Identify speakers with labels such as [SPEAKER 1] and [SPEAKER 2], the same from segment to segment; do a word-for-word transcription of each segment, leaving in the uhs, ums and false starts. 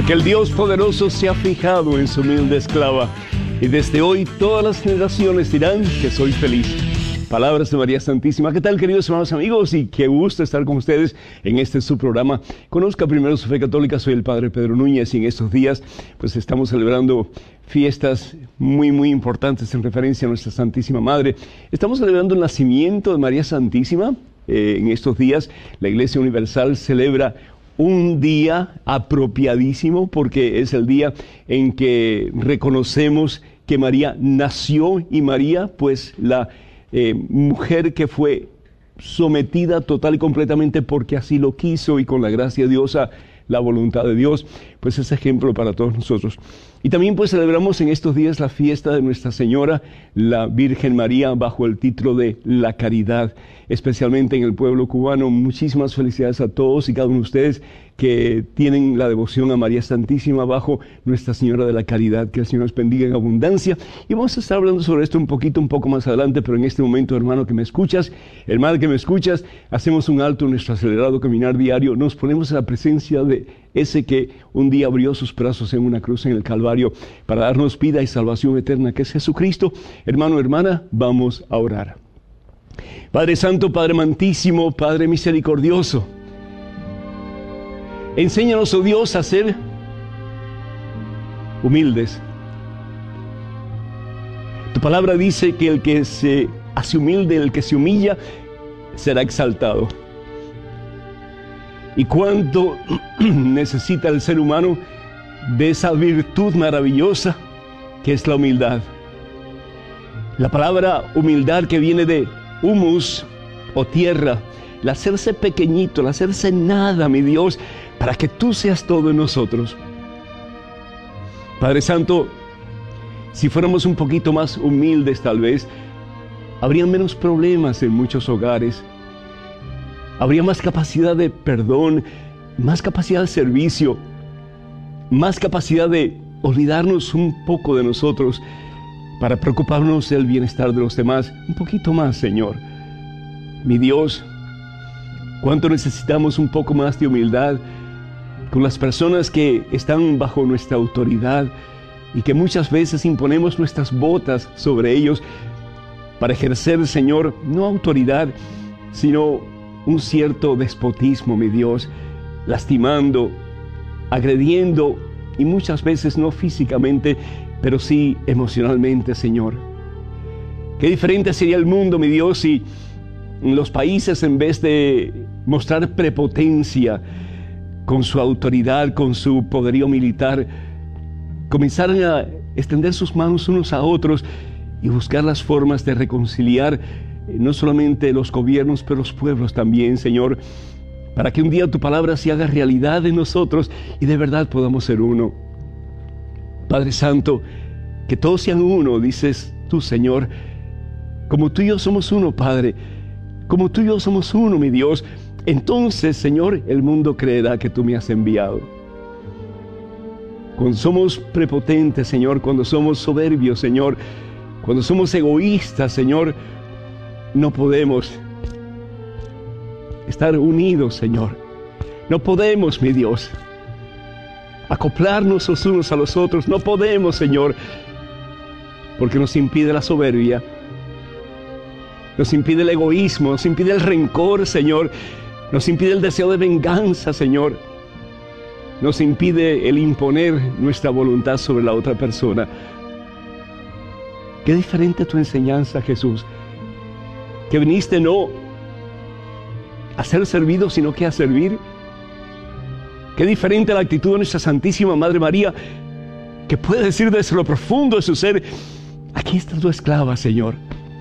[SPEAKER 1] porque el Dios poderoso se ha fijado en su humilde esclava, y desde hoy todas las generaciones dirán que soy feliz. Palabras de María Santísima. ¿Qué tal, queridos hermanos amigos? Y qué gusto estar con ustedes en este su programa. Conozca primero su fe católica. Soy el Padre Pedro Núñez y en estos días pues estamos celebrando fiestas muy muy importantes en referencia a nuestra Santísima Madre. Estamos celebrando el nacimiento de María Santísima. Eh, en estos días la Iglesia Universal celebra un día apropiadísimo porque es el día en que reconocemos que María nació, y María, pues la eh, mujer que fue sometida total y completamente porque así lo quiso y con la gracia de Dios a la voluntad de Dios, pues es ejemplo para todos nosotros. Y también pues celebramos en estos días la fiesta de Nuestra Señora, la Virgen María, bajo el título de la Caridad, especialmente en el pueblo cubano. Muchísimas felicidades a todos y cada uno de ustedes que tienen la devoción a María Santísima bajo Nuestra Señora de la Caridad. Que el Señor nos bendiga en abundancia. Y vamos a estar hablando sobre esto un poquito, un poco más adelante, pero en este momento, hermano que me escuchas, hermana que me escuchas, hacemos un alto en nuestro acelerado caminar diario, nos ponemos en la presencia de ese que un día abrió sus brazos en una cruz en el Calvario para darnos vida y salvación eterna, que es Jesucristo. Hermano, hermana, vamos a orar. Padre Santo, Padre Amantísimo, Padre Misericordioso, enséñanos, oh Dios, a ser humildes. Tu palabra dice que el que se hace humilde, el que se humilla, será exaltado. Y cuánto necesita el ser humano de esa virtud maravillosa que es la humildad. La palabra humildad, que viene de humus o tierra, el hacerse pequeñito, el hacerse nada, mi Dios, para que tú seas todo en nosotros. Padre Santo, si fuéramos un poquito más humildes, tal vez habría menos problemas en muchos hogares. Habría más capacidad de perdón, más capacidad de servicio, más capacidad de olvidarnos un poco de nosotros para preocuparnos del bienestar de los demás. Un poquito más, Señor. Mi Dios, cuánto necesitamos un poco más de humildad con las personas que están bajo nuestra autoridad y que muchas veces imponemos nuestras botas sobre ellos para ejercer, Señor, no autoridad, sino un cierto despotismo, mi Dios, lastimando, agrediendo, y muchas veces no físicamente, pero sí emocionalmente, Señor. Qué diferente sería el mundo, mi Dios, si los países, en vez de mostrar prepotencia con su autoridad, con su poderío militar, comenzaran a extender sus manos unos a otros y buscar las formas de reconciliar no solamente los gobiernos, pero los pueblos también, Señor, para que un día tu palabra se haga realidad en nosotros y de verdad podamos ser uno. Padre Santo, que todos sean uno, dices tú, Señor, como tú y yo somos uno, Padre, como tú y yo somos uno, mi Dios, entonces, Señor, el mundo creerá que tú me has enviado. Cuando somos prepotentes, Señor, cuando somos soberbios, Señor, cuando somos egoístas, Señor, no podemos estar unidos, Señor. No podemos, mi Dios, acoplarnos los unos a los otros. No podemos, Señor, porque nos impide la soberbia, nos impide el egoísmo, nos impide el rencor, Señor, nos impide el deseo de venganza, Señor, nos impide el imponer nuestra voluntad sobre la otra persona. Qué diferente tu enseñanza, Jesús, que viniste no a ser servido, sino que a servir. Qué diferente la actitud de nuestra Santísima Madre María, que puede decir desde lo profundo de su ser: aquí está tu esclava, Señor.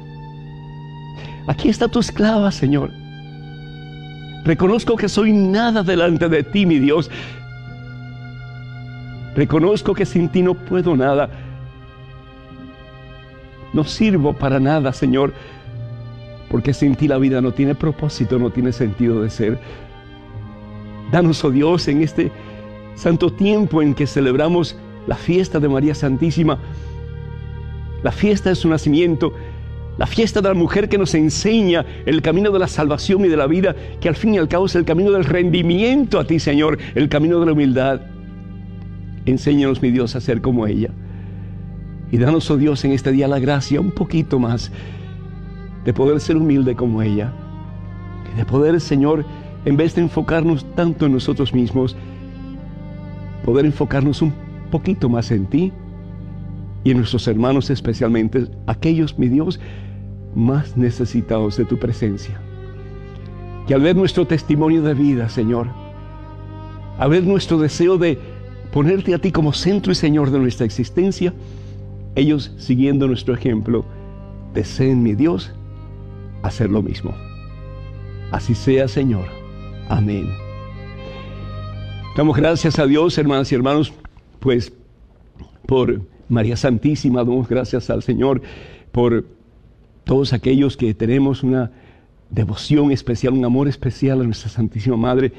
[SPEAKER 1] Aquí está tu esclava, Señor. Reconozco que soy nada delante de ti, mi Dios. Reconozco que sin ti no puedo nada. No sirvo para nada, Señor, porque sin ti la vida no tiene propósito, no tiene sentido de ser. Danos, oh Dios, en este santo tiempo en que celebramos la fiesta de María Santísima, la fiesta de su nacimiento, la fiesta de la mujer que nos enseña el camino de la salvación y de la vida, que al fin y al cabo es el camino del rendimiento a ti, Señor, el camino de la humildad. Enséñanos, mi Dios, a ser como ella. Y danos, oh Dios, en este día la gracia un poquito más de poder ser humilde como ella. De poder, Señor, en vez de enfocarnos tanto en nosotros mismos, poder enfocarnos un poquito más en ti y en nuestros hermanos, especialmente aquellos, mi Dios, más necesitados de tu presencia. Que al ver nuestro testimonio de vida, Señor, al ver nuestro deseo de ponerte a ti como centro y Señor de nuestra existencia, ellos, siguiendo nuestro ejemplo, deseen, mi Dios, hacer lo mismo. Así sea, Señor. Amén. Damos gracias a Dios, hermanas y hermanos, pues por María Santísima. Damos gracias al Señor por todos aquellos que tenemos una devoción especial, un amor especial a nuestra Santísima Madre.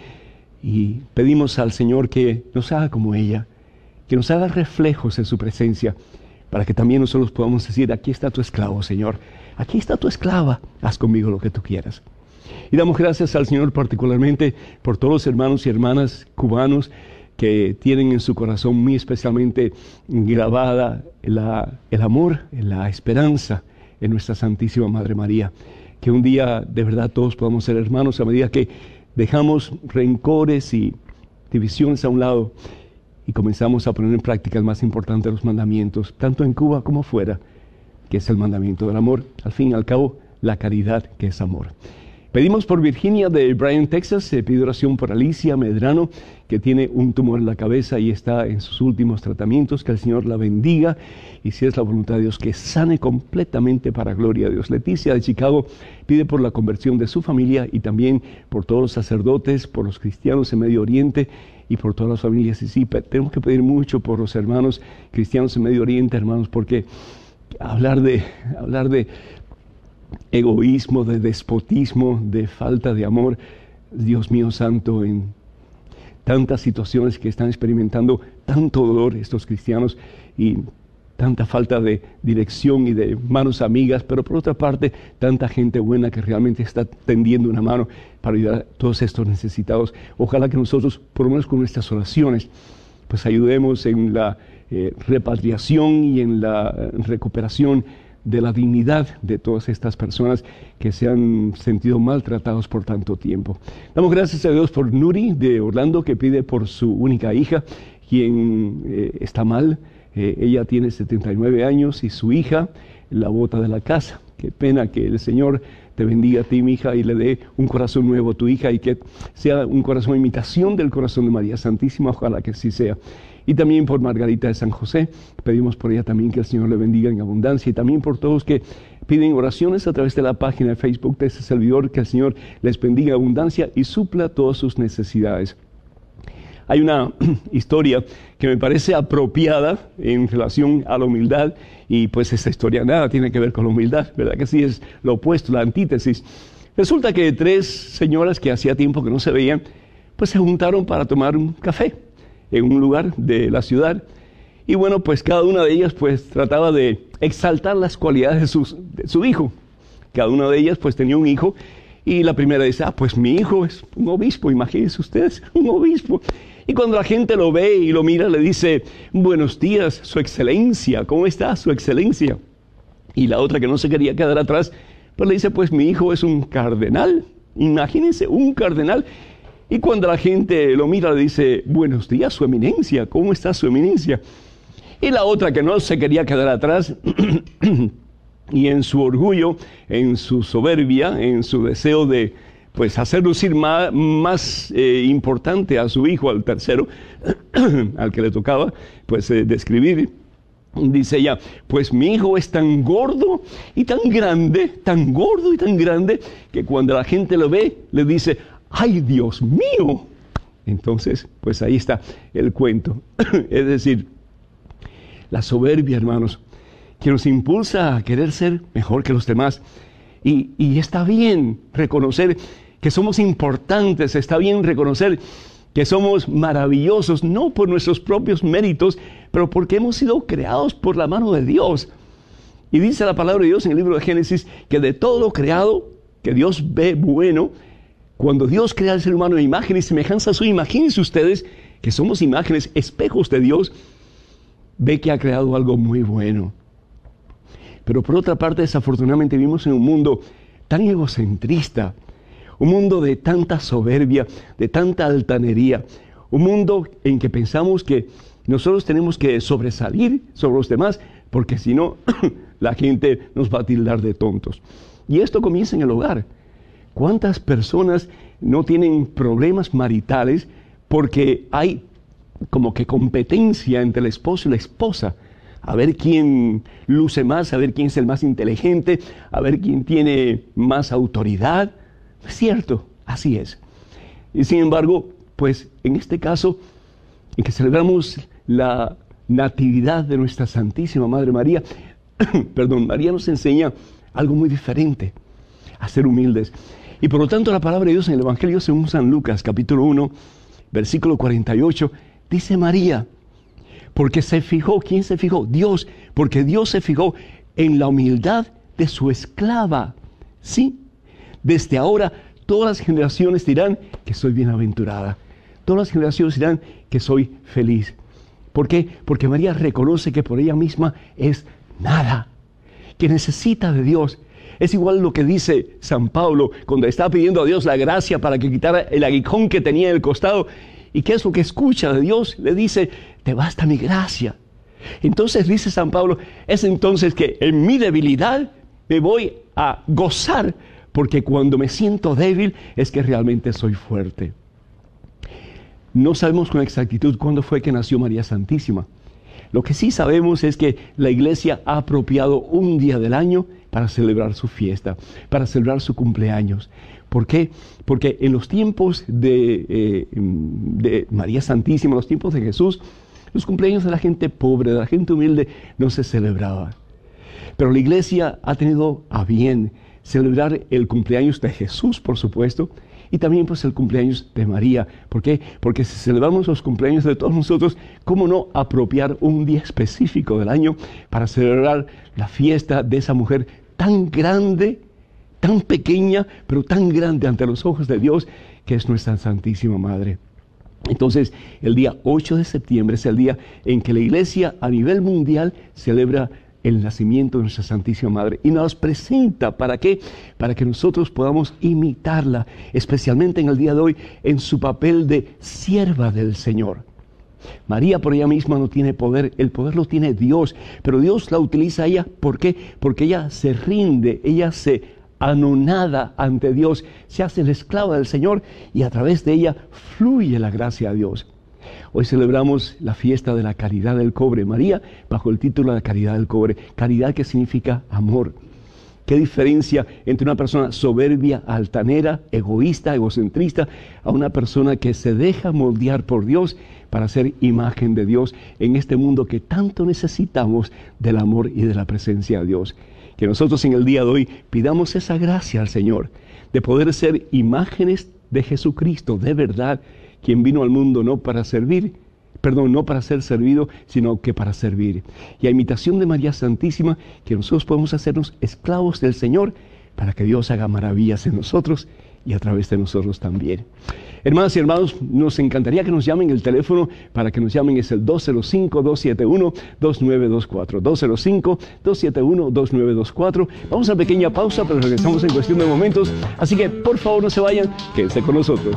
[SPEAKER 1] Y pedimos al Señor que nos haga como ella, que nos haga reflejos en su presencia, para que también nosotros podamos decir: aquí está tu esclavo, Señor. Aquí está tu esclava. Haz conmigo lo que tú quieras. Y damos gracias al Señor particularmente por todos los hermanos y hermanas cubanos que tienen en su corazón muy especialmente grabada la, el amor, la esperanza en nuestra Santísima Madre María. Que un día de verdad todos podamos ser hermanos a medida que dejamos rencores y divisiones a un lado y comenzamos a poner en práctica el más importante de los mandamientos, tanto en Cuba como fuera, que es el mandamiento del amor. Al fin y al cabo, la caridad, que es amor. Pedimos por Virginia de Bryan, Texas. Se pide oración por Alicia Medrano, que tiene un tumor en la cabeza y está en sus últimos tratamientos. Que el Señor la bendiga y, si es la voluntad de Dios, que sane completamente para gloria de Dios. Leticia de Chicago pide por la conversión de su familia y también por todos los sacerdotes, por los cristianos en Medio Oriente y por todas las familias. Y sí, tenemos que pedir mucho por los hermanos cristianos en Medio Oriente, hermanos, porque hablar de, hablar de egoísmo, de despotismo, de falta de amor, Dios mío santo, en tantas situaciones que están experimentando tanto dolor estos cristianos y tanta falta de dirección y de manos amigas, pero por otra parte tanta gente buena que realmente está tendiendo una mano para ayudar a todos estos necesitados. Ojalá que nosotros, por lo menos con nuestras oraciones, pues ayudemos en la eh, repatriación y en la eh, recuperación de la dignidad de todas estas personas que se han sentido maltratados por tanto tiempo. Damos gracias a Dios por Nuri de Orlando, que pide por su única hija, quien eh, está mal. Eh, ella tiene setenta y nueve años y su hija la bota de la casa. Qué pena. Que el Señor te bendiga a ti, mi hija, y le dé un corazón nuevo a tu hija, y que sea un corazón imitación del corazón de María Santísima. Ojalá que así sea. Y también por Margarita de San José, pedimos por ella también que el Señor le bendiga en abundancia. Y también por todos que piden oraciones a través de la página de Facebook de este servidor, que el Señor les bendiga en abundancia y supla todas sus necesidades. Hay una historia que me parece apropiada en relación a la humildad, y pues esta historia nada tiene que ver con la humildad, ¿verdad que sí? Es lo opuesto, la antítesis. Resulta que tres señoras que hacía tiempo que no se veían, pues se juntaron para tomar un café en un lugar de la ciudad. Y bueno, pues cada una de ellas pues trataba de exaltar las cualidades de, sus, de su hijo. Cada una de ellas pues tenía un hijo, y la primera dice: ah, pues mi hijo es un obispo, imagínense ustedes, un obispo. Y cuando la gente lo ve y lo mira, le dice: buenos días, su excelencia, ¿cómo está su excelencia? Y la otra, que no se quería quedar atrás, pues le dice: pues mi hijo es un cardenal, imagínense, un cardenal. Y cuando la gente lo mira, le dice: buenos días, su eminencia, ¿cómo está su eminencia? Y la otra, que no se quería quedar atrás, y en su orgullo, en su soberbia, en su deseo de pues hacer lucir más, más eh, importante a su hijo, al tercero, al que le tocaba pues eh, describir, dice ella: pues mi hijo es tan gordo y tan grande, tan gordo y tan grande, que cuando la gente lo ve, le dice: ¡ay, Dios mío! Entonces, pues ahí está el cuento. Es decir, la soberbia, hermanos, que nos impulsa a querer ser mejor que los demás. Y, y está bien reconocer que somos importantes, está bien reconocer que somos maravillosos, no por nuestros propios méritos, pero porque hemos sido creados por la mano de Dios. Y dice la palabra de Dios en el libro de Génesis que de todo lo creado, que Dios ve bueno, cuando Dios crea al ser humano en imagen y semejanza suya, imagínense ustedes que somos imágenes, espejos de Dios, ve que ha creado algo muy bueno. Pero por otra parte, desafortunadamente vivimos en un mundo tan egocentrista, un mundo de tanta soberbia, de tanta altanería, un mundo en que pensamos que nosotros tenemos que sobresalir sobre los demás, porque si no, la gente nos va a tildar de tontos. Y esto comienza en el hogar. ¿Cuántas personas no tienen problemas maritales porque hay como que competencia entre el esposo y la esposa? A ver quién luce más, a ver quién es el más inteligente, a ver quién tiene más autoridad. Es cierto, así es. Y sin embargo, pues en este caso, en que celebramos la Natividad de nuestra Santísima Madre María, perdón, María nos enseña algo muy diferente, a ser humildes. Y por lo tanto la palabra de Dios en el Evangelio según San Lucas, capítulo uno, versículo cuarenta y ocho, dice María, porque se fijó, ¿quién se fijó? Dios, porque Dios se fijó en la humildad de su esclava. Sí, desde ahora todas las generaciones dirán que soy bienaventurada. Todas las generaciones dirán que soy feliz. ¿Por qué? Porque María reconoce que por ella misma es nada, que necesita de Dios. Es igual lo que dice San Pablo cuando está pidiendo a Dios la gracia para que quitara el aguijón que tenía en el costado. ¿Y qué es lo que escucha de Dios? Le dice, te basta mi gracia. Entonces dice San Pablo, es entonces que en mi debilidad me voy a gozar, porque cuando me siento débil es que realmente soy fuerte. No sabemos con exactitud cuándo fue que nació María Santísima. Lo que sí sabemos es que la Iglesia ha apropiado un día del año para celebrar su fiesta, para celebrar su cumpleaños. ¿Por qué? Porque en los tiempos de, eh, de María Santísima, los tiempos de Jesús, los cumpleaños de la gente pobre, de la gente humilde, no se celebraban. Pero la Iglesia ha tenido a bien celebrar el cumpleaños de Jesús, por supuesto, y también pues el cumpleaños de María. ¿Por qué? Porque si celebramos los cumpleaños de todos nosotros, ¿cómo no apropiar un día específico del año para celebrar la fiesta de esa mujer tan grande, tan pequeña, pero tan grande ante los ojos de Dios, que es nuestra Santísima Madre? Entonces, el día ocho de septiembre es el día en que la Iglesia a nivel mundial celebra el nacimiento de nuestra Santísima Madre y nos presenta, ¿para qué? Para que nosotros podamos imitarla, especialmente en el día de hoy, en su papel de sierva del Señor. María por ella misma no tiene poder, el poder lo tiene Dios, pero Dios la utiliza a ella, ¿por qué? Porque ella se rinde, ella se anonada ante Dios, se hace la esclava del Señor y a través de ella fluye la gracia de Dios. Hoy celebramos la fiesta de la caridad del cobre. María, bajo el título de la caridad del cobre. Caridad que significa amor. ¿Qué diferencia entre una persona soberbia, altanera, egoísta, egocentrista, a una persona que se deja moldear por Dios para ser imagen de Dios en este mundo que tanto necesitamos del amor y de la presencia de Dios? Que nosotros en el día de hoy pidamos esa gracia al Señor de poder ser imágenes de Jesucristo, de verdad, quien vino al mundo no para servir, perdón, no para ser servido, sino que para servir. Y a imitación de María Santísima, que nosotros podemos hacernos esclavos del Señor para que Dios haga maravillas en nosotros y a través de nosotros también. Hermanas y hermanos, nos encantaría que nos llamen. El teléfono para que nos llamen es el dos cero cinco, dos siete uno, dos nueve dos cuatro. dos cero cinco, dos siete uno, dos nueve dos cuatro. Vamos a una pequeña pausa, pero regresamos en cuestión de momentos. Así que, por favor, no se vayan, quédense con nosotros.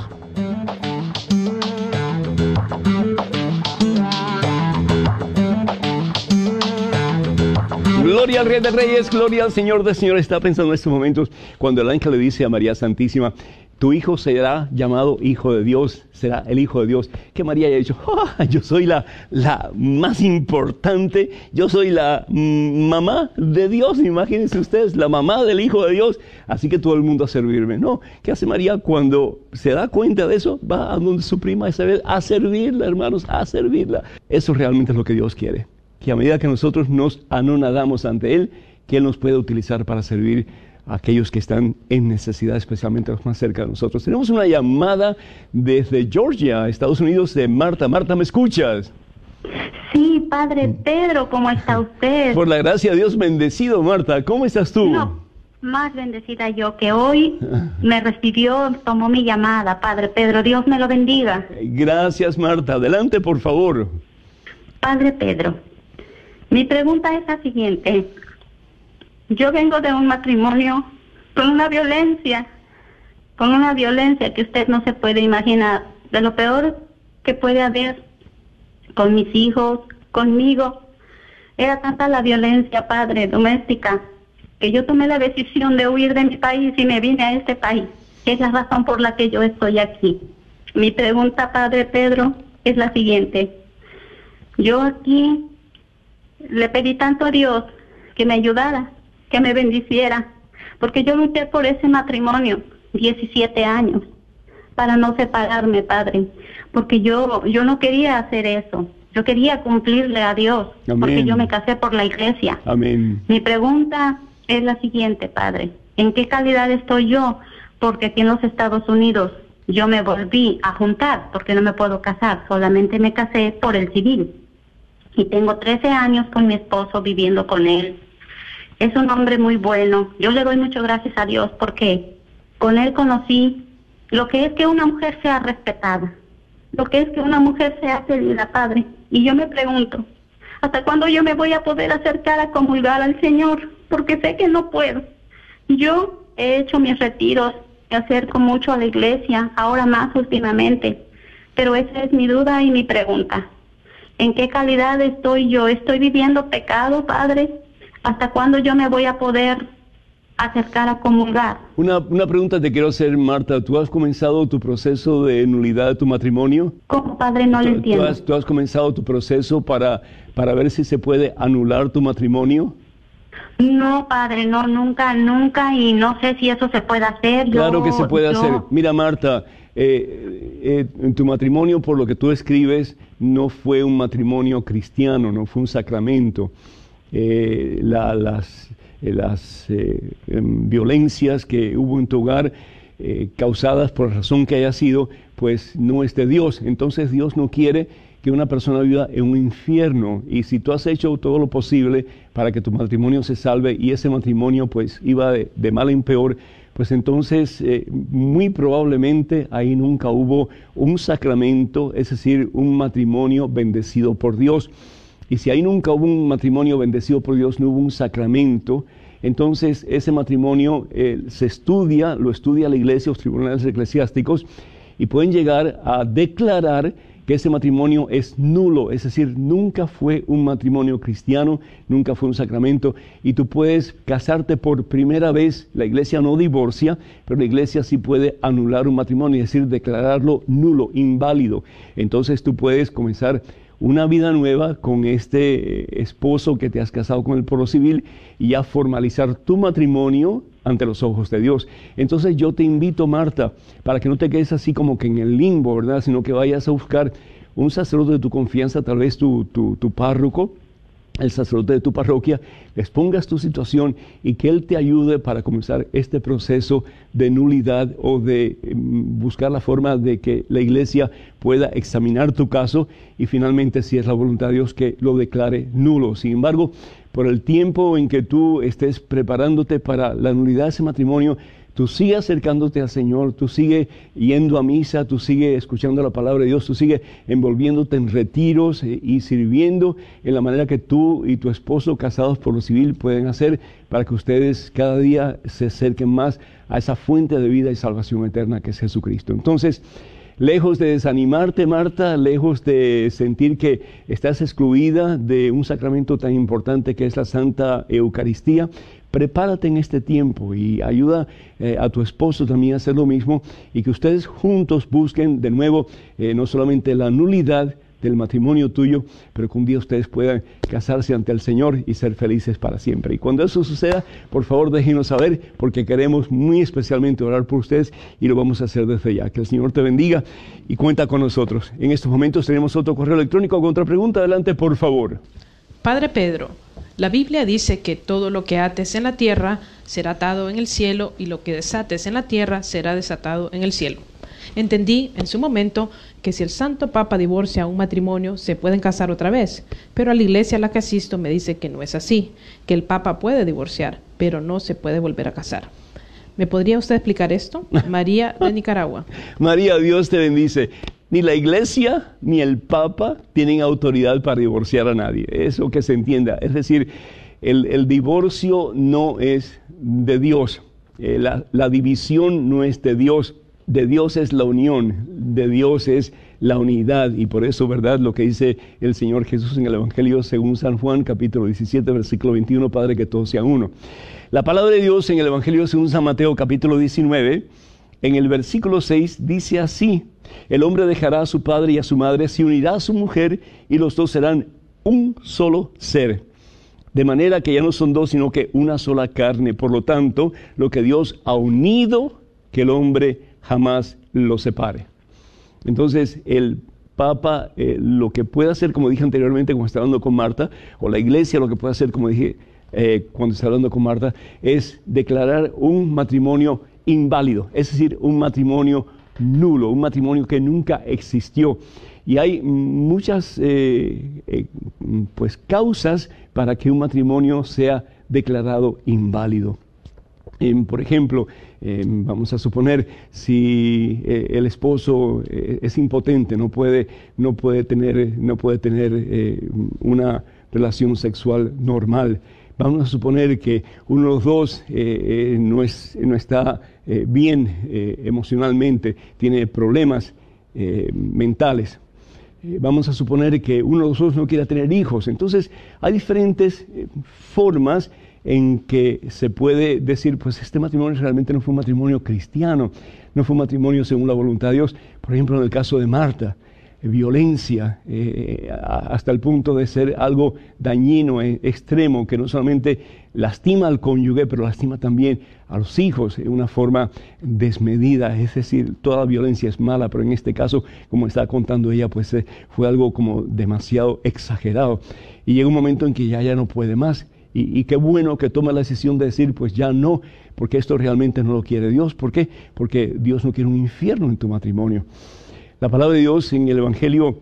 [SPEAKER 1] Gloria al Rey de Reyes, gloria al Señor de Señores. Está pensando en estos momentos cuando el ángel le dice a María Santísima, tu hijo será llamado Hijo de Dios, será el Hijo de Dios. Que María haya dicho, oh, yo soy la, la más importante, yo soy la mm, mamá de Dios, imagínense ustedes, la mamá del Hijo de Dios, así que todo el mundo a servirme. No, ¿qué hace María cuando se da cuenta de eso? Va a donde su prima Isabel a servirla, hermanos, a servirla. Eso realmente es lo que Dios quiere. Que a medida que nosotros nos anonadamos ante Él, que Él nos puede utilizar para servir a aquellos que están en necesidad, especialmente los más cerca de nosotros. Tenemos una llamada desde Georgia, Estados Unidos, de Marta. Marta, ¿me escuchas?
[SPEAKER 2] Sí, Padre Pedro, ¿cómo está usted?
[SPEAKER 1] Por la gracia de Dios, bendecido, Marta. ¿Cómo estás tú?
[SPEAKER 2] No, más bendecida yo que hoy me recibió, tomó mi llamada, Padre Pedro. Dios me lo bendiga.
[SPEAKER 1] Gracias, Marta. Adelante, por favor.
[SPEAKER 2] Padre Pedro, mi pregunta es la siguiente. Yo vengo de un matrimonio con una violencia, con una violencia que usted no se puede imaginar, de lo peor que puede haber con mis hijos, conmigo. Era tanta la violencia, Padre, doméstica, que yo tomé la decisión de huir de mi país y me vine a este país, que es la razón por la que yo estoy aquí. Mi pregunta, Padre Pedro, es la siguiente. Yo aquí le pedí tanto a Dios que me ayudara, que me bendiciera, porque yo luché por ese matrimonio, diecisiete años, para no separarme, Padre, porque yo, yo no quería hacer eso. Yo quería cumplirle a Dios, Amén. Porque yo me casé por la iglesia.
[SPEAKER 1] Amén.
[SPEAKER 2] Mi pregunta es la siguiente, Padre. ¿En qué calidad estoy yo? Porque aquí en los Estados Unidos yo me volví a juntar, porque no me puedo casar. Solamente me casé por el civil. Y tengo trece años con mi esposo viviendo con él. Es un hombre muy bueno. Yo le doy muchas gracias a Dios porque con él conocí lo que es que una mujer sea respetada. Lo que es que una mujer sea querida, Padre. Y yo me pregunto, ¿hasta cuándo yo me voy a poder acercar a comulgar al Señor? Porque sé que no puedo. Yo he hecho mis retiros, me acerco mucho a la iglesia, ahora más últimamente. Pero esa es mi duda y mi pregunta. ¿En qué calidad estoy yo? ¿Estoy viviendo pecado, Padre? ¿Hasta cuándo yo me voy a poder acercar a comulgar?
[SPEAKER 1] Una, una pregunta te quiero hacer, Marta. ¿Tú has comenzado tu proceso de nulidad de tu matrimonio?
[SPEAKER 2] ¿Cómo, Padre? No lo entiendo.
[SPEAKER 1] ¿Tú has, tú has comenzado tu proceso para, para ver si se puede anular tu matrimonio?
[SPEAKER 2] No, Padre, no, nunca, nunca, y no sé si eso se puede hacer. Yo,
[SPEAKER 1] claro que se puede
[SPEAKER 2] yo...
[SPEAKER 1] hacer. Mira, Marta, eh, eh, en tu matrimonio, por lo que tú escribes, no fue un matrimonio cristiano, no fue un sacramento. Eh, la, las eh, las eh, eh, violencias que hubo en tu hogar, eh, causadas por la razón que haya sido, pues no es de Dios. Entonces Dios no quiere que una persona viva en un infierno, y si tú has hecho todo lo posible para que tu matrimonio se salve y ese matrimonio pues iba de, de mal en peor, pues entonces eh, muy probablemente ahí nunca hubo un sacramento, es decir, un matrimonio bendecido por Dios. Y si ahí nunca hubo un matrimonio bendecido por Dios, no hubo un sacramento, entonces ese matrimonio eh, se estudia, lo estudia la iglesia, los tribunales eclesiásticos, y pueden llegar a declarar que ese matrimonio es nulo, es decir, nunca fue un matrimonio cristiano, nunca fue un sacramento, y tú puedes casarte por primera vez. La iglesia no divorcia, pero la iglesia sí puede anular un matrimonio, es decir, declararlo nulo, inválido. Entonces tú puedes comenzar una vida nueva con este esposo que te has casado con él por lo civil y ya formalizar tu matrimonio ante los ojos de Dios. Entonces yo te invito, Marta, para que no te quedes así como que en el limbo, ¿verdad? Sino que vayas a buscar un sacerdote de tu confianza, tal vez tu, tu, tu párroco, el sacerdote de tu parroquia, les pongas tu situación y que él te ayude para comenzar este proceso de nulidad o de eh, buscar la forma de que la iglesia pueda examinar tu caso y finalmente, si es la voluntad de Dios, que lo declare nulo. Sin embargo, por el tiempo en que tú estés preparándote para la nulidad de ese matrimonio, tú sigue acercándote al Señor, tú sigue yendo a misa, tú sigue escuchando la palabra de Dios, tú sigue envolviéndote en retiros y sirviendo en la manera que tú y tu esposo casados por lo civil pueden hacer para que ustedes cada día se acerquen más a esa fuente de vida y salvación eterna que es Jesucristo. Entonces, lejos de desanimarte, Marta, lejos de sentir que estás excluida de un sacramento tan importante que es la Santa Eucaristía, prepárate en este tiempo y ayuda eh, a tu esposo también a hacer lo mismo, y que ustedes juntos busquen de nuevo eh, no solamente la nulidad del matrimonio tuyo, pero que un día ustedes puedan casarse ante el Señor y ser felices para siempre. Y cuando eso suceda, por favor déjenos saber, porque queremos muy especialmente orar por ustedes y lo vamos a hacer desde ya. Que el Señor te bendiga y cuenta con nosotros. En estos momentos tenemos otro correo electrónico con otra pregunta. Adelante, por favor.
[SPEAKER 3] Padre Pedro, la Biblia dice que todo lo que ates en la tierra será atado en el cielo y lo que desates en la tierra será desatado en el cielo. Entendí en su momento que si el Santo Papa divorcia a un matrimonio, se pueden casar otra vez, pero a la iglesia a la que asisto me dice que no es así, que el Papa puede divorciar, pero no se puede volver a casar. ¿Me podría usted explicar esto? María de Nicaragua.
[SPEAKER 1] María, Dios te bendice. Ni la iglesia ni el Papa tienen autoridad para divorciar a nadie. Eso que se entienda. Es decir, el, el divorcio no es de Dios. Eh, la, la división no es de Dios. De Dios es la unión. De Dios es la unidad. Y por eso, ¿verdad? Lo que dice el Señor Jesús en el Evangelio según San Juan, capítulo diecisiete, versículo veintiuno, Padre, que todos sean uno. La palabra de Dios en el Evangelio según San Mateo, capítulo diecinueve, en el versículo seis, dice así: el hombre dejará a su padre y a su madre, se unirá a su mujer, y los dos serán un solo ser. De manera que ya no son dos, sino que una sola carne. Por lo tanto, lo que Dios ha unido, que el hombre jamás lo separe. Entonces, el Papa eh, lo que puede hacer, como dije anteriormente cuando estaba hablando con Marta, o la iglesia lo que puede hacer, como dije eh, cuando estaba hablando con Marta, es declarar un matrimonio inválido, es decir, un matrimonio nulo, un matrimonio que nunca existió. Y hay muchas eh, eh, pues causas para que un matrimonio sea declarado inválido. Eh, por ejemplo, eh, vamos a suponer si eh, el esposo eh, es impotente, no puede, no puede tener, no puede tener eh, una relación sexual normal. Vamos a suponer que uno de los dos eh, eh, no, es, no está eh, bien eh, emocionalmente, tiene problemas eh, mentales. Eh, vamos a suponer que uno de los dos no quiera tener hijos. Entonces, hay diferentes eh, formas en que se puede decir, pues este matrimonio realmente no fue un matrimonio cristiano, no fue un matrimonio según la voluntad de Dios. Por ejemplo, en el caso de Marta, violencia eh, hasta el punto de ser algo dañino, eh, extremo, que no solamente lastima al cónyuge, pero lastima también a los hijos de una forma desmedida. Es decir, toda la violencia es mala, pero en este caso, como estaba contando ella, pues eh, fue algo como demasiado exagerado. Y llega un momento en que ya, ya no puede más. Y, y qué bueno que toma la decisión de decir, pues ya no, porque esto realmente no lo quiere Dios. ¿Por qué? Porque Dios no quiere un infierno en tu matrimonio. La palabra de Dios en el Evangelio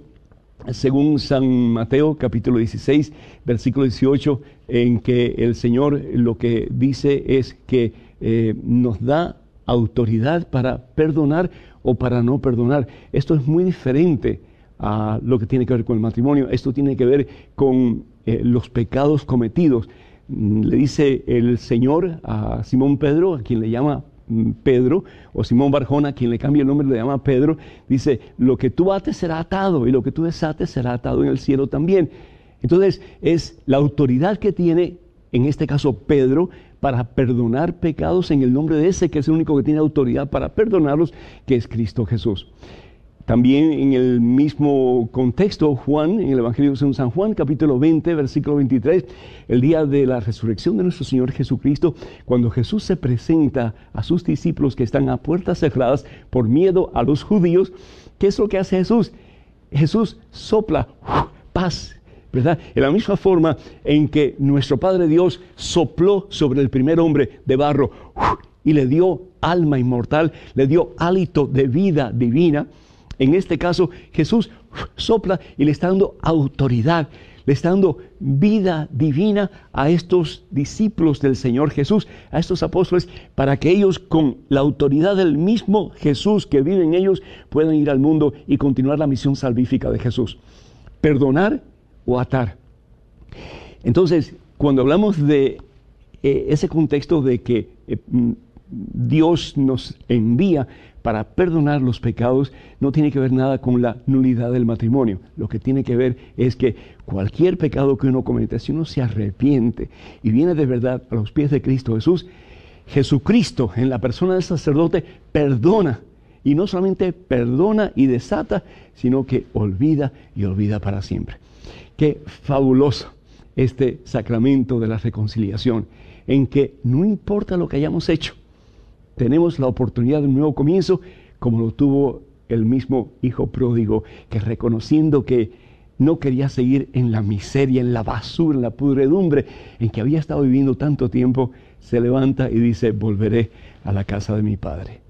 [SPEAKER 1] según San Mateo, capítulo dieciséis, versículo dieciocho, en que el Señor lo que dice es que eh, nos da autoridad para perdonar o para no perdonar. Esto es muy diferente a lo que tiene que ver con el matrimonio. Esto tiene que ver con eh, los pecados cometidos. Le dice el Señor a Simón Pedro, a quien le llama Pedro, o Simón Barjona, quien le cambia el nombre, le llama Pedro, dice, lo que tú ates será atado, y lo que tú desates será atado en el cielo también. Entonces, es la autoridad que tiene, en este caso Pedro, para perdonar pecados en el nombre de ese que es el único que tiene autoridad para perdonarlos, que es Cristo Jesús. También en el mismo contexto, Juan, en el Evangelio según San Juan, capítulo veinte, versículo veintitrés, el día de la resurrección de nuestro Señor Jesucristo, cuando Jesús se presenta a sus discípulos que están a puertas cerradas por miedo a los judíos, ¿qué es lo que hace Jesús? Jesús sopla ¡uf! Paz, ¿verdad? En la misma forma en que nuestro Padre Dios sopló sobre el primer hombre de barro ¡uf! Y le dio alma inmortal, le dio hálito de vida divina. En este caso, Jesús sopla y le está dando autoridad, le está dando vida divina a estos discípulos del Señor Jesús, a estos apóstoles, para que ellos, con la autoridad del mismo Jesús que vive en ellos, puedan ir al mundo y continuar la misión salvífica de Jesús. Perdonar o atar. Entonces, cuando hablamos de eh, ese contexto de que eh, Dios nos envía para perdonar los pecados, no tiene que ver nada con la nulidad del matrimonio. Lo que tiene que ver es que cualquier pecado que uno cometa, si uno se arrepiente y viene de verdad a los pies de Cristo Jesús, Jesucristo, en la persona del sacerdote, perdona. Y no solamente perdona y desata, sino que olvida y olvida para siempre. Qué fabuloso este sacramento de la reconciliación, en que no importa lo que hayamos hecho, tenemos la oportunidad de un nuevo comienzo, como lo tuvo el mismo hijo pródigo, que reconociendo que no quería seguir en la miseria, en la basura, en la pudredumbre en que había estado viviendo tanto tiempo, se levanta y dice, volveré a la casa de mi padre.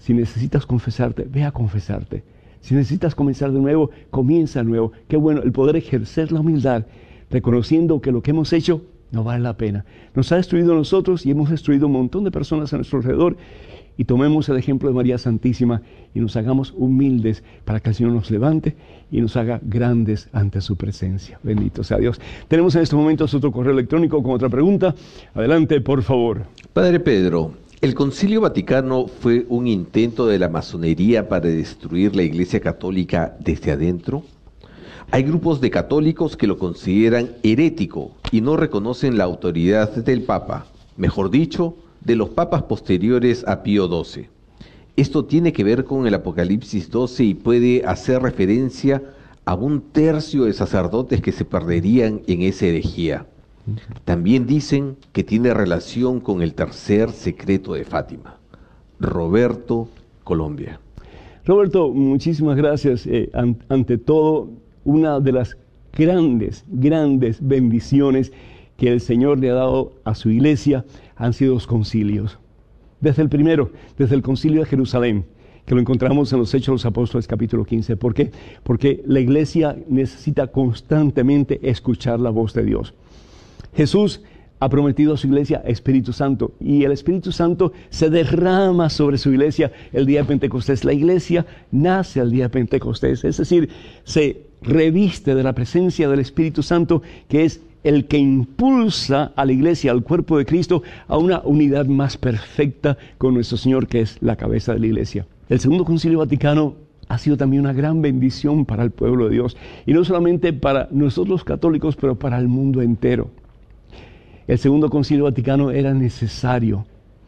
[SPEAKER 1] Si necesitas confesarte, ve a confesarte. Si necesitas comenzar de nuevo, comienza de nuevo. Qué bueno el poder ejercer la humildad, reconociendo que lo que hemos hecho no vale la pena. Nos ha destruido a nosotros y hemos destruido un montón de personas a nuestro alrededor. Y tomemos el ejemplo de María Santísima y nos hagamos humildes para que el Señor nos levante y nos haga grandes ante su presencia. Bendito sea Dios. Tenemos en estos momentos otro correo electrónico con otra pregunta. Adelante, por favor.
[SPEAKER 4] Padre Pedro, ¿el Concilio Vaticano fue un intento de la masonería para destruir la Iglesia Católica desde adentro? Hay grupos de católicos que lo consideran herético y no reconocen la autoridad del Papa, mejor dicho, de los papas posteriores a Pío doce. Esto tiene que ver con el Apocalipsis doce y puede hacer referencia a un tercio de sacerdotes que se perderían en esa herejía. También dicen que tiene relación con el tercer secreto de Fátima. Roberto, Colombia.
[SPEAKER 1] Roberto, muchísimas gracias. Eh, an- ante todo, una de las grandes, grandes bendiciones que el Señor le ha dado a su iglesia han sido los concilios. Desde el primero, desde el concilio de Jerusalén, que lo encontramos en los Hechos de los Apóstoles capítulo quince. ¿Por qué? Porque la iglesia necesita constantemente escuchar la voz de Dios. Jesús ha prometido a su iglesia Espíritu Santo y el Espíritu Santo se derrama sobre su iglesia el día de Pentecostés. La iglesia nace el día de Pentecostés, es decir, se reviste de la presencia del Espíritu Santo, que es el que impulsa a la iglesia, al cuerpo de Cristo, a una unidad más perfecta con nuestro Señor, que es la cabeza de la iglesia. El Segundo Concilio Vaticano ha sido también una gran bendición para el pueblo de Dios, y no solamente para nosotros los católicos, pero para el mundo entero. El Segundo Concilio Vaticano era necesario,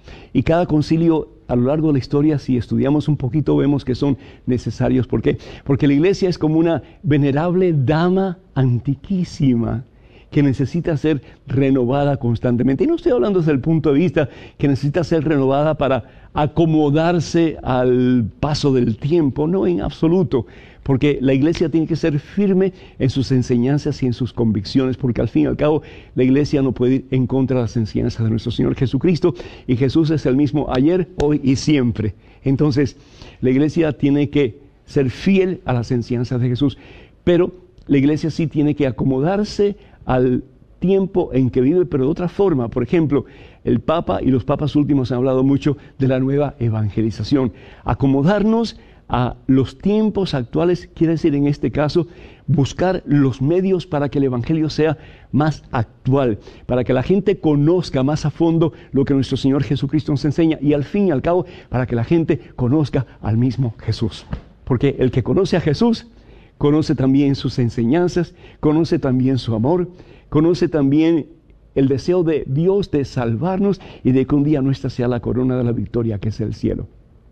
[SPEAKER 1] y cada concilio a lo largo de la historia, si estudiamos un poquito, vemos que son necesarios. ¿Por qué? Porque la iglesia es como una venerable dama antiquísima, que necesita ser renovada constantemente. Y no estoy hablando desde el punto de vista que necesita ser renovada para acomodarse al paso del tiempo, no en absoluto, porque la iglesia tiene que ser firme en sus enseñanzas y en sus convicciones, porque al fin y al cabo la iglesia no puede ir en contra de las enseñanzas de nuestro Señor Jesucristo, y Jesús es el mismo ayer, hoy y siempre. Entonces, la iglesia tiene que ser fiel a las enseñanzas de Jesús, pero la iglesia sí tiene que acomodarse al tiempo en que vive, pero de otra forma. Por ejemplo, el Papa y los papas últimos han hablado mucho de la nueva evangelización. Acomodarnos a los tiempos actuales quiere decir, en este caso, buscar los medios para que el evangelio sea más actual, para que la gente conozca más a fondo lo que nuestro Señor Jesucristo nos enseña, y al fin y al cabo, para que la gente conozca al mismo Jesús. Porque el que conoce a Jesús conoce también sus enseñanzas, conoce también su amor, conoce también el deseo de Dios de salvarnos y de que un día nuestra sea la corona de la victoria, que es el cielo.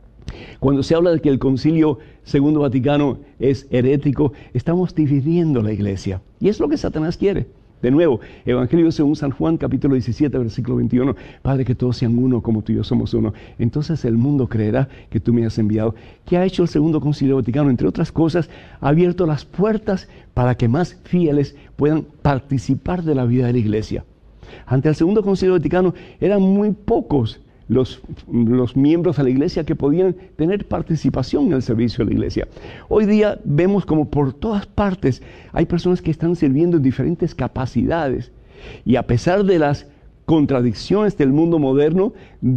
[SPEAKER 1] Cuando se habla de que el Concilio Segundo Vaticano es herético, estamos dividiendo la iglesia. Y es lo que Satanás quiere. De nuevo, Evangelio según San Juan, capítulo diecisiete, versículo veintiuno. Padre, que todos sean uno como tú y yo somos uno. Entonces el mundo creerá que tú me has enviado. ¿Qué ha hecho el Segundo Concilio Vaticano? Entre otras cosas, ha abierto las puertas para que más fieles puedan participar de la vida de la iglesia. Ante el Segundo Concilio Vaticano eran muy pocos Los, los miembros de la iglesia que podían tener participación en el servicio de la iglesia. Hoy día vemos como por todas partes hay personas que están sirviendo en diferentes capacidades, y a pesar de las contradicciones del mundo moderno,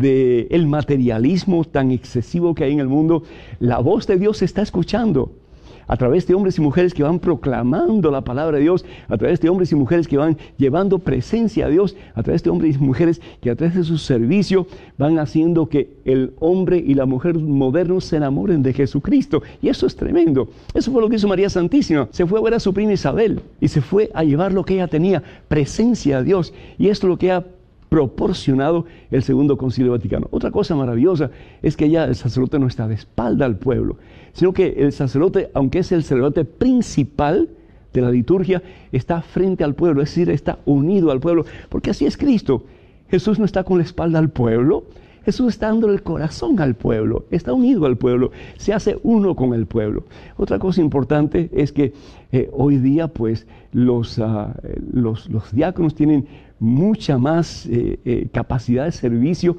[SPEAKER 1] del materialismo tan excesivo que hay en el mundo, la voz de Dios se está escuchando a través de hombres y mujeres que van proclamando la palabra de Dios, a través de hombres y mujeres que van llevando presencia a Dios, a través de hombres y mujeres que a través de su servicio van haciendo que el hombre y la mujer modernos se enamoren de Jesucristo. Y eso es tremendo. Eso fue lo que hizo María Santísima. Se fue a ver a su prima Isabel y se fue a llevar lo que ella tenía, presencia a Dios. Y esto es lo que ha proporcionado el Segundo Concilio Vaticano. Otra cosa maravillosa es que ya el sacerdote no está de espalda al pueblo, sino que el sacerdote, aunque es el sacerdote principal de la liturgia, está frente al pueblo, es decir, está unido al pueblo, porque así es Cristo. Jesús no está con la espalda al pueblo, Jesús está dando el corazón al pueblo, está unido al pueblo, se hace uno con el pueblo. Otra cosa importante es que eh, hoy día pues los, uh, los, los diáconos tienen mucha más eh, eh, capacidad de servicio,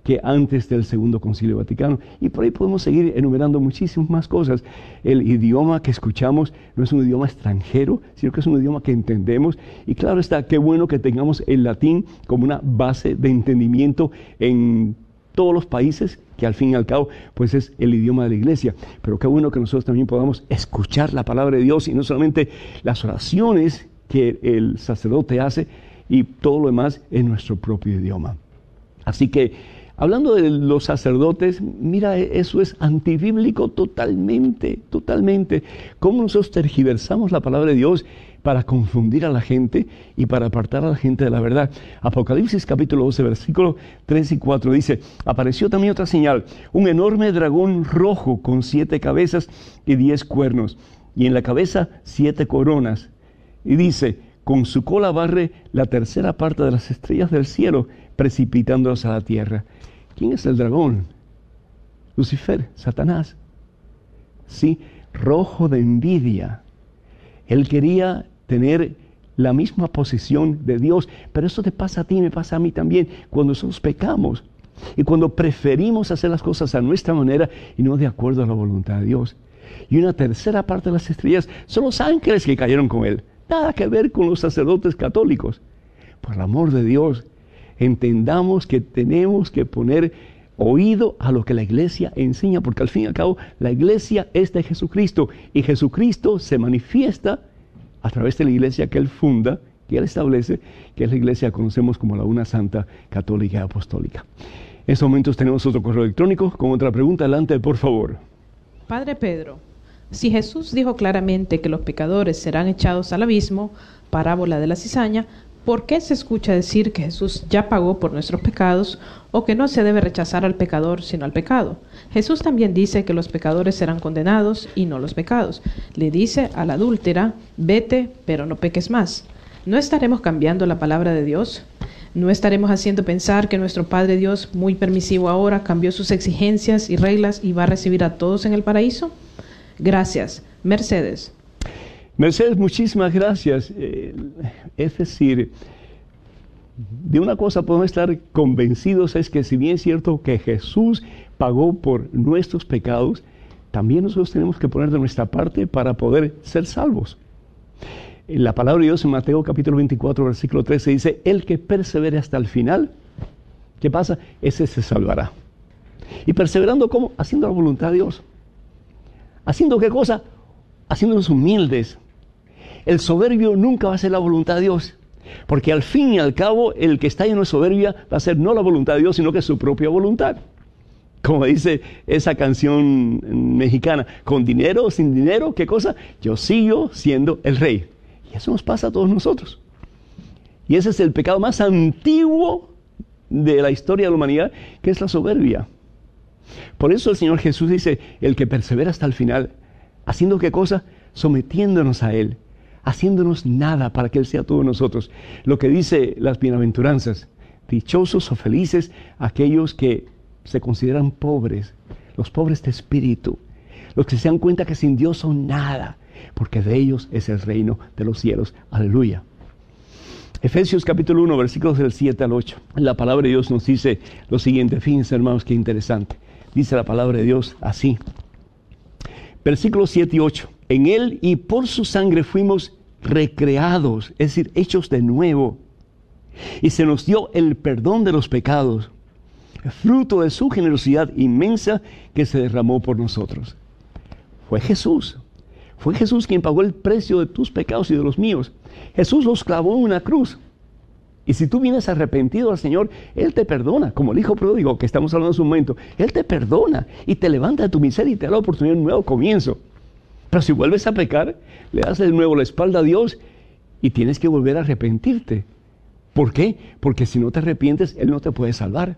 [SPEAKER 1] que antes del Segundo Concilio Vaticano. Y por ahí podemos seguir enumerando muchísimas más cosas. El idioma que escuchamos no es un idioma extranjero, sino que es un idioma que entendemos. Y claro está, qué bueno que tengamos el latín como una base de entendimiento en todos los países, que al fin y al cabo pues es el idioma de la iglesia. Pero qué bueno que nosotros también podamos escuchar la palabra de Dios y no solamente las oraciones que el sacerdote hace y todo lo demás en nuestro propio idioma. Así que, hablando de los sacerdotes, mira, eso es antibíblico totalmente, totalmente. Cómo nosotros tergiversamos la palabra de Dios para confundir a la gente y para apartar a la gente de la verdad. Apocalipsis capítulo doce, versículos tres y cuatro dice: apareció también otra señal, un enorme dragón rojo con siete cabezas y diez cuernos, y en la cabeza siete coronas. Y dice: con su cola barre la tercera parte de las estrellas del cielo, precipitándolas a la tierra. ¿Quién es el dragón? Lucifer, Satanás. Sí, rojo de envidia. Él quería tener la misma posición de Dios, pero eso te pasa a ti, me pasa a mí también, cuando nosotros pecamos y cuando preferimos hacer las cosas a nuestra manera y no de acuerdo a la voluntad de Dios. Y una tercera parte de las estrellas son los ángeles que cayeron con él. Nada que ver con los sacerdotes católicos. Por el amor de Dios, entendamos que tenemos que poner oído a lo que la iglesia enseña, porque al fin y al cabo la iglesia es de Jesucristo y Jesucristo se manifiesta a través de la iglesia que Él funda, que Él establece, que es la iglesia que conocemos como la una santa, católica y apostólica. En estos momentos tenemos otro correo electrónico con otra pregunta. Adelante, por favor.
[SPEAKER 3] Padre Pedro, si Jesús dijo claramente que los pecadores serán echados al abismo, parábola de la cizaña, ¿por qué se escucha decir que Jesús ya pagó por nuestros pecados o que no se debe rechazar al pecador sino al pecado? Jesús también dice que los pecadores serán condenados y no los pecados. Le dice a la adúltera: vete, pero no peques más. ¿No estaremos cambiando la palabra de Dios? ¿No estaremos haciendo pensar que nuestro Padre Dios, muy permisivo ahora, cambió sus exigencias y reglas y va a recibir a todos en el paraíso? Gracias. Mercedes.
[SPEAKER 1] Mercedes, muchísimas gracias. Eh, es decir, de una cosa podemos estar convencidos, es que si bien es cierto que Jesús pagó por nuestros pecados, también nosotros tenemos que poner de nuestra parte para poder ser salvos. La palabra de Dios en Mateo capítulo veinticuatro, versículo trece dice: el que persevere hasta el final, ¿qué pasa? Ese se salvará. Y perseverando, ¿cómo? Haciendo la voluntad de Dios. ¿Haciendo qué cosa? Haciéndonos humildes. El soberbio nunca va a ser la voluntad de Dios, porque al fin y al cabo el que está lleno de soberbia va a ser no la voluntad de Dios, sino que su propia voluntad. Como dice esa canción mexicana: con dinero o sin dinero, ¿qué cosa? Yo sigo siendo el rey. Y eso nos pasa a todos nosotros. Y ese es el pecado más antiguo de la historia de la humanidad, que es la soberbia. Por eso el Señor Jesús dice: el que persevera hasta el final, ¿haciendo qué cosa? Sometiéndonos a Él, haciéndonos nada para que Él sea todo nosotros. Lo que dice las bienaventuranzas: dichosos o felices aquellos que se consideran pobres, los pobres de espíritu, los que se dan cuenta que sin Dios son nada, porque de ellos es el reino de los cielos. Aleluya. Efesios capítulo uno, versículos del siete al ocho. La palabra de Dios nos dice lo siguiente. Fíjense, hermanos, qué interesante. Dice la palabra de Dios así. Versículos siete y ocho. En Él y por su sangre fuimos recreados, es decir, hechos de nuevo. Y se nos dio el perdón de los pecados, fruto de su generosidad inmensa que se derramó por nosotros. Fue Jesús. Fue Jesús quien pagó el precio de tus pecados y de los míos. Jesús los clavó en una cruz. Y si tú vienes arrepentido al Señor, Él te perdona. Como el hijo pródigo que estamos hablando en un momento, Él te perdona y te levanta de tu miseria y te da la oportunidad de un nuevo comienzo. Pero si vuelves a pecar, le das de nuevo la espalda a Dios y tienes que volver a arrepentirte. ¿Por qué? Porque si no te arrepientes, Él no te puede salvar.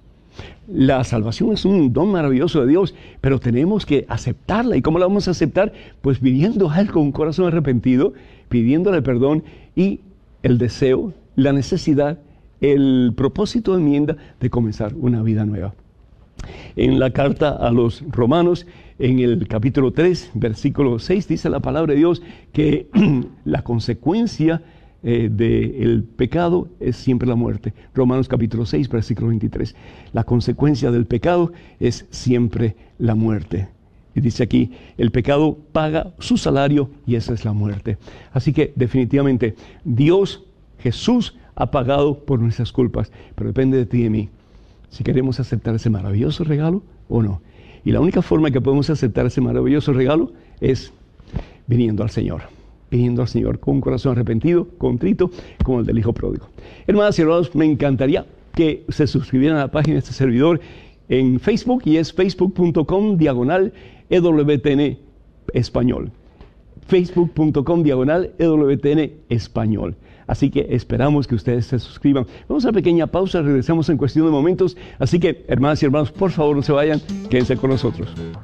[SPEAKER 1] La salvación es un don maravilloso de Dios, pero tenemos que aceptarla. ¿Y cómo la vamos a aceptar? Pues viviendo a Él con un corazón arrepentido, pidiéndole perdón y el deseo, la necesidad, el propósito de enmienda de comenzar una vida nueva. En la carta a los Romanos, en el capítulo tres, versículo seis, dice la palabra de Dios que la consecuencia eh, del pecado es siempre la muerte. Romanos capítulo seis, versículo veintitrés. La consecuencia del pecado es siempre la muerte. Y dice aquí, el pecado paga su salario y esa es la muerte. Así que definitivamente Dios, Jesús, ha pagado por nuestras culpas, pero depende de ti y de mí si queremos aceptar ese maravilloso regalo o no. Y la única forma que podemos aceptar ese maravilloso regalo es viniendo al Señor, viniendo al Señor con un corazón arrepentido, contrito, como el del Hijo Pródigo. Hermanas y hermanos, me encantaría que se suscribieran a la página de este servidor en Facebook, y es facebook punto com diagonal E W T N Español. facebook punto com diagonal E W T N Español. Así que esperamos que ustedes se suscriban. Vamos a una pequeña pausa, regresamos en cuestión de momentos. Así que, hermanas y hermanos, por favor no se vayan, quédense con nosotros.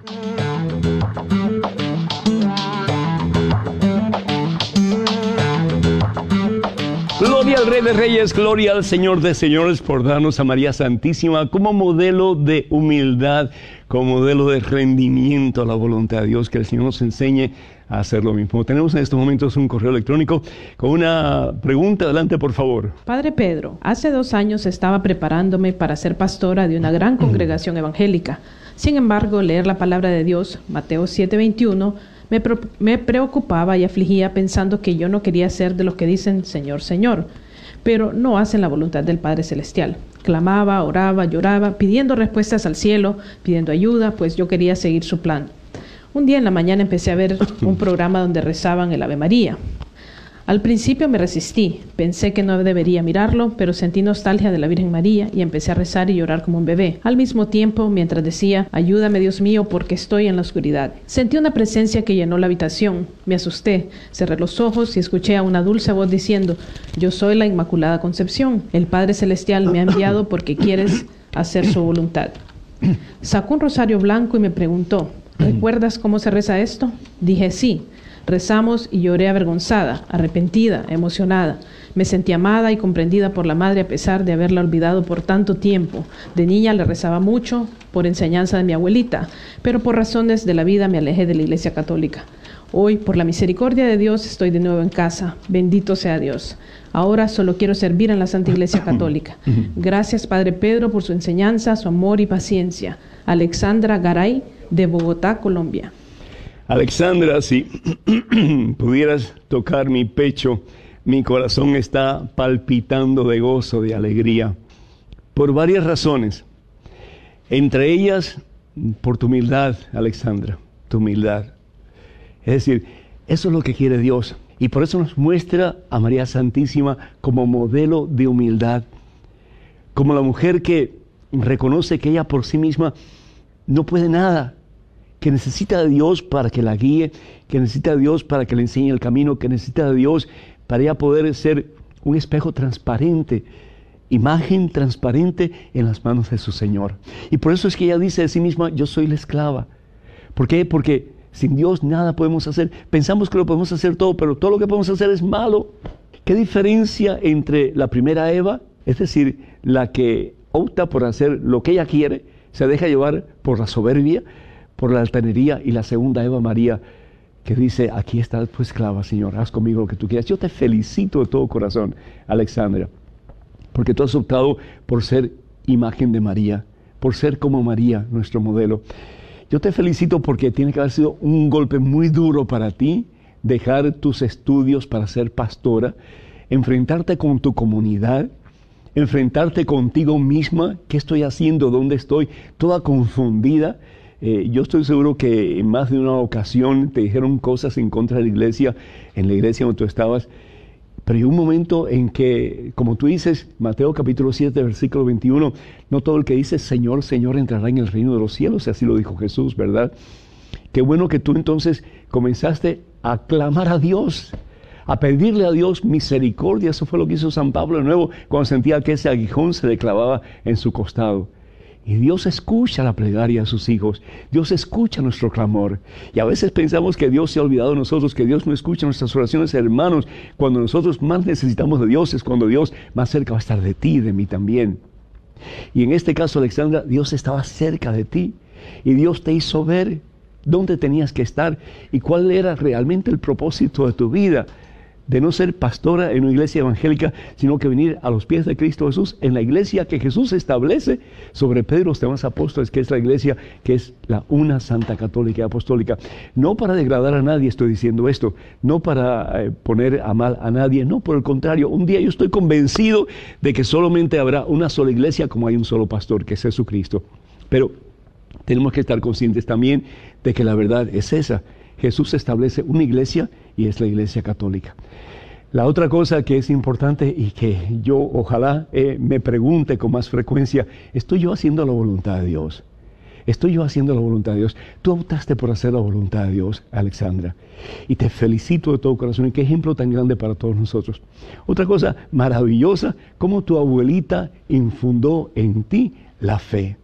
[SPEAKER 1] Gloria al Rey de Reyes, gloria al Señor de Señores por darnos a María Santísima como modelo de humildad, como modelo de rendimiento a la voluntad de Dios. Que el Señor nos enseñe a hacer lo mismo. Tenemos en estos momentos un correo electrónico con una pregunta. Adelante, por favor.
[SPEAKER 3] Padre Pedro, hace dos años estaba preparándome para ser pastora de una gran congregación evangélica. Sin embargo, leer la palabra de Dios, Mateo siete veintiuno, Me, pro, me preocupaba y afligía pensando que yo no quería ser de los que dicen Señor, Señor, pero no hacen la voluntad del Padre Celestial. Clamaba, oraba, lloraba, pidiendo respuestas al cielo, pidiendo ayuda, pues yo quería seguir su plan. Un día en la mañana empecé a ver un programa donde rezaban el Ave María. Al principio me resistí, pensé que no debería mirarlo, pero sentí nostalgia de la Virgen María y empecé a rezar y llorar como un bebé. Al mismo tiempo, mientras decía, ayúdame Dios mío porque estoy en la oscuridad. Sentí una presencia que llenó la habitación, me asusté, cerré los ojos y escuché a una dulce voz diciendo, yo soy la Inmaculada Concepción, el Padre Celestial me ha enviado porque quieres hacer su voluntad. Sacó un rosario blanco y me preguntó, ¿recuerdas cómo se reza esto? Dije sí. Rezamos y lloré avergonzada, arrepentida, emocionada. Me sentí amada y comprendida por la madre a pesar de haberla olvidado por tanto tiempo. De niña le rezaba mucho por enseñanza de mi abuelita, pero por razones de la vida me alejé de la Iglesia Católica. Hoy, por la misericordia de Dios, estoy de nuevo en casa. Bendito sea Dios. Ahora solo quiero servir en la Santa Iglesia Católica. Gracias, Padre Pedro, por su enseñanza, su amor y paciencia. Alexandra Garay, de Bogotá, Colombia.
[SPEAKER 1] Alexandra, si pudieras tocar mi pecho, mi corazón está palpitando de gozo, de alegría, por varias razones. Entre ellas, por tu humildad, Alexandra, tu humildad. Es decir, eso es lo que quiere Dios. Y por eso nos muestra a María Santísima como modelo de humildad, como la mujer que reconoce que ella por sí misma no puede nada, que necesita de Dios para que la guíe, que necesita de Dios para que le enseñe el camino, que necesita de Dios para ella poder ser un espejo transparente, imagen transparente en las manos de su Señor. Y por eso es que ella dice de sí misma, yo soy la esclava. ¿Por qué? Porque sin Dios nada podemos hacer. Pensamos que lo podemos hacer todo, pero todo lo que podemos hacer es malo. ¿Qué diferencia entre la primera Eva, es decir, la que opta por hacer lo que ella quiere, se deja llevar por la soberbia, por la altanería, y la segunda Eva María, que dice, aquí está tu esclava, Señor, haz conmigo lo que tú quieras? Yo te felicito de todo corazón, Alexandra, porque tú has optado por ser imagen de María, por ser como María, nuestro modelo. Yo te felicito porque tiene que haber sido un golpe muy duro para ti, dejar tus estudios para ser pastora, enfrentarte con tu comunidad, enfrentarte contigo misma, ¿qué estoy haciendo? ¿Dónde estoy? Toda confundida. Eh, yo estoy seguro que en más de una ocasión te dijeron cosas en contra de la iglesia, en la iglesia donde tú estabas, pero hay un momento en que, como tú dices, Mateo capítulo siete, versículo veintiuno, no todo el que dice Señor, Señor entrará en el reino de los cielos, así lo dijo Jesús, ¿verdad? Qué bueno que tú entonces comenzaste a clamar a Dios, a pedirle a Dios misericordia. Eso fue lo que hizo San Pablo de nuevo cuando sentía que ese aguijón se le clavaba en su costado. Y Dios escucha la plegaria de sus hijos. Dios escucha nuestro clamor. Y a veces pensamos que Dios se ha olvidado de nosotros, que Dios no escucha nuestras oraciones, hermanos. Cuando nosotros más necesitamos de Dios es cuando Dios más cerca va a estar de ti y de mí también. Y en este caso, Alexandra, Dios estaba cerca de ti. Y Dios te hizo ver dónde tenías que estar y cuál era realmente el propósito de tu vida. de no ser pastora en una iglesia evangélica, sino que venir a los pies de Cristo Jesús, en la iglesia que Jesús establece sobre Pedro, los demás apóstoles, que es la iglesia que es la una santa católica y apostólica. No para degradar a nadie estoy diciendo esto, no para eh, poner a mal a nadie, no, por el contrario, un día yo estoy convencido de que solamente habrá una sola iglesia como hay un solo pastor, que es Jesucristo. Pero tenemos que estar conscientes también de que la verdad es esa. Jesús establece una iglesia y es la iglesia católica. La otra cosa que es importante y que yo ojalá eh, me pregunte con más frecuencia, ¿estoy yo haciendo la voluntad de Dios? ¿Estoy yo haciendo la voluntad de Dios? Tú optaste por hacer la voluntad de Dios, Alexandra, y te felicito de todo corazón. Y qué ejemplo tan grande para todos nosotros. Otra cosa maravillosa, cómo tu abuelita infundó en ti la fe.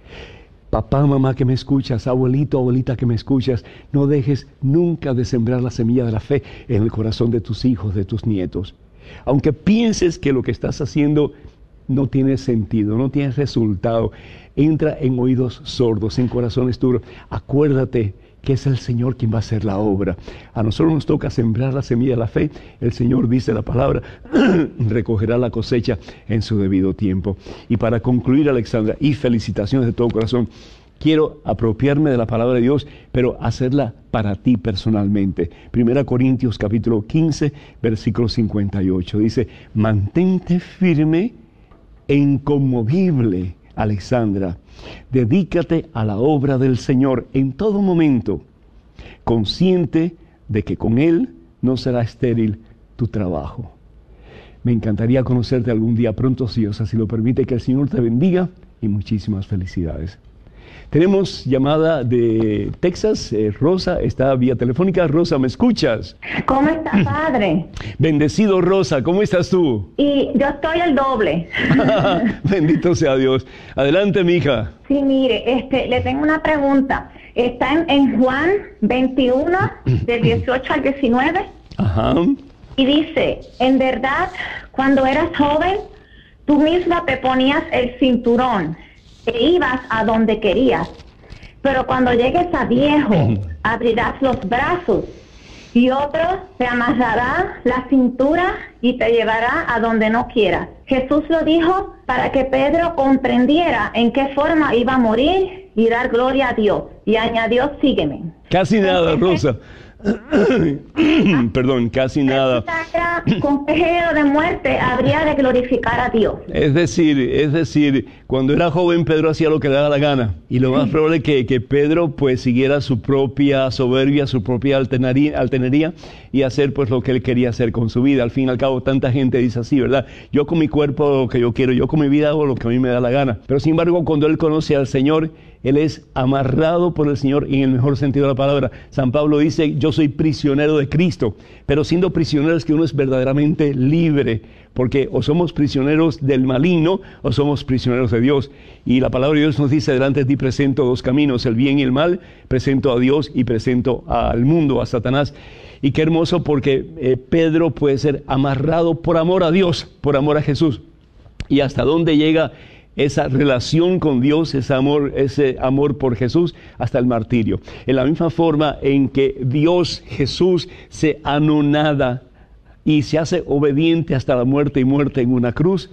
[SPEAKER 1] Papá, mamá que me escuchas, abuelito, abuelita que me escuchas, no dejes nunca de sembrar la semilla de la fe en el corazón de tus hijos, de tus nietos. Aunque pienses que lo que estás haciendo no tiene sentido, no tiene resultado, entra en oídos sordos, en corazones duros. Acuérdate que es el Señor quien va a hacer la obra. A nosotros nos toca sembrar la semilla de la fe. El Señor, dice la palabra, recogerá la cosecha en su debido tiempo. Y para concluir, Alexandra, y felicitaciones de todo corazón, quiero apropiarme de la palabra de Dios, pero hacerla para ti personalmente. Primera Corintios capítulo quince, versículo cincuenta y ocho. Dice, mantente firme e inconmovible, Alexandra, dedícate a la obra del Señor en todo momento, consciente de que con Él no será estéril tu trabajo. Me encantaría conocerte algún día pronto, si Dios así lo permite. Que el Señor te bendiga y muchísimas felicidades. Tenemos llamada de Texas. eh, Rosa está vía telefónica. Rosa, ¿me escuchas?
[SPEAKER 2] ¿Cómo está, padre?
[SPEAKER 1] Bendecido, Rosa, ¿cómo estás tú?
[SPEAKER 2] Y yo estoy el doble.
[SPEAKER 1] Bendito sea Dios. Adelante, mija.
[SPEAKER 2] Sí, mire, este, le tengo una pregunta. Está en, en Juan veintiuno, del dieciocho al diecinueve.
[SPEAKER 1] Ajá.
[SPEAKER 2] Y dice, en verdad, cuando eras joven, tú misma te ponías el cinturón e ibas a donde querías. Pero cuando llegues a viejo, abrirás los brazos y otro te amarrará la cintura y te llevará a donde no quieras. Jesús lo dijo para que Pedro comprendiera en qué forma iba a morir y dar gloria a Dios. Y añadió, sígueme.
[SPEAKER 1] Casi nada, Rosa. Perdón, casi nada.
[SPEAKER 2] Con qué género de muerte habría de glorificar a Dios.
[SPEAKER 1] Es decir, es decir, cuando era joven Pedro hacía lo que le daba la gana. Y lo más probable es que, que Pedro pues siguiera su propia soberbia, su propia altanería, altanería y hacer pues lo que él quería hacer con su vida. Al fin y al cabo, tanta gente dice así, ¿verdad? Yo con mi cuerpo hago lo que yo quiero, yo con mi vida hago lo que a mí me da la gana. Pero sin embargo, cuando él conoce al Señor, él es amarrado por el Señor en el mejor sentido de la palabra. San Pablo dice, yo soy prisionero de Cristo, pero siendo prisionero es que uno es verdaderamente libre, porque o somos prisioneros del maligno o somos prisioneros de Dios. Y la palabra de Dios nos dice, delante de ti presento dos caminos, el bien y el mal, presento a Dios y presento al mundo, a Satanás. Y qué hermoso, porque eh, Pedro puede ser amarrado por amor a Dios, por amor a Jesús. Y hasta dónde llega esa relación con Dios, ese amor, ese amor por Jesús, hasta el martirio. En la misma forma en que Dios, Jesús, se anonada y se hace obediente hasta la muerte y muerte en una cruz,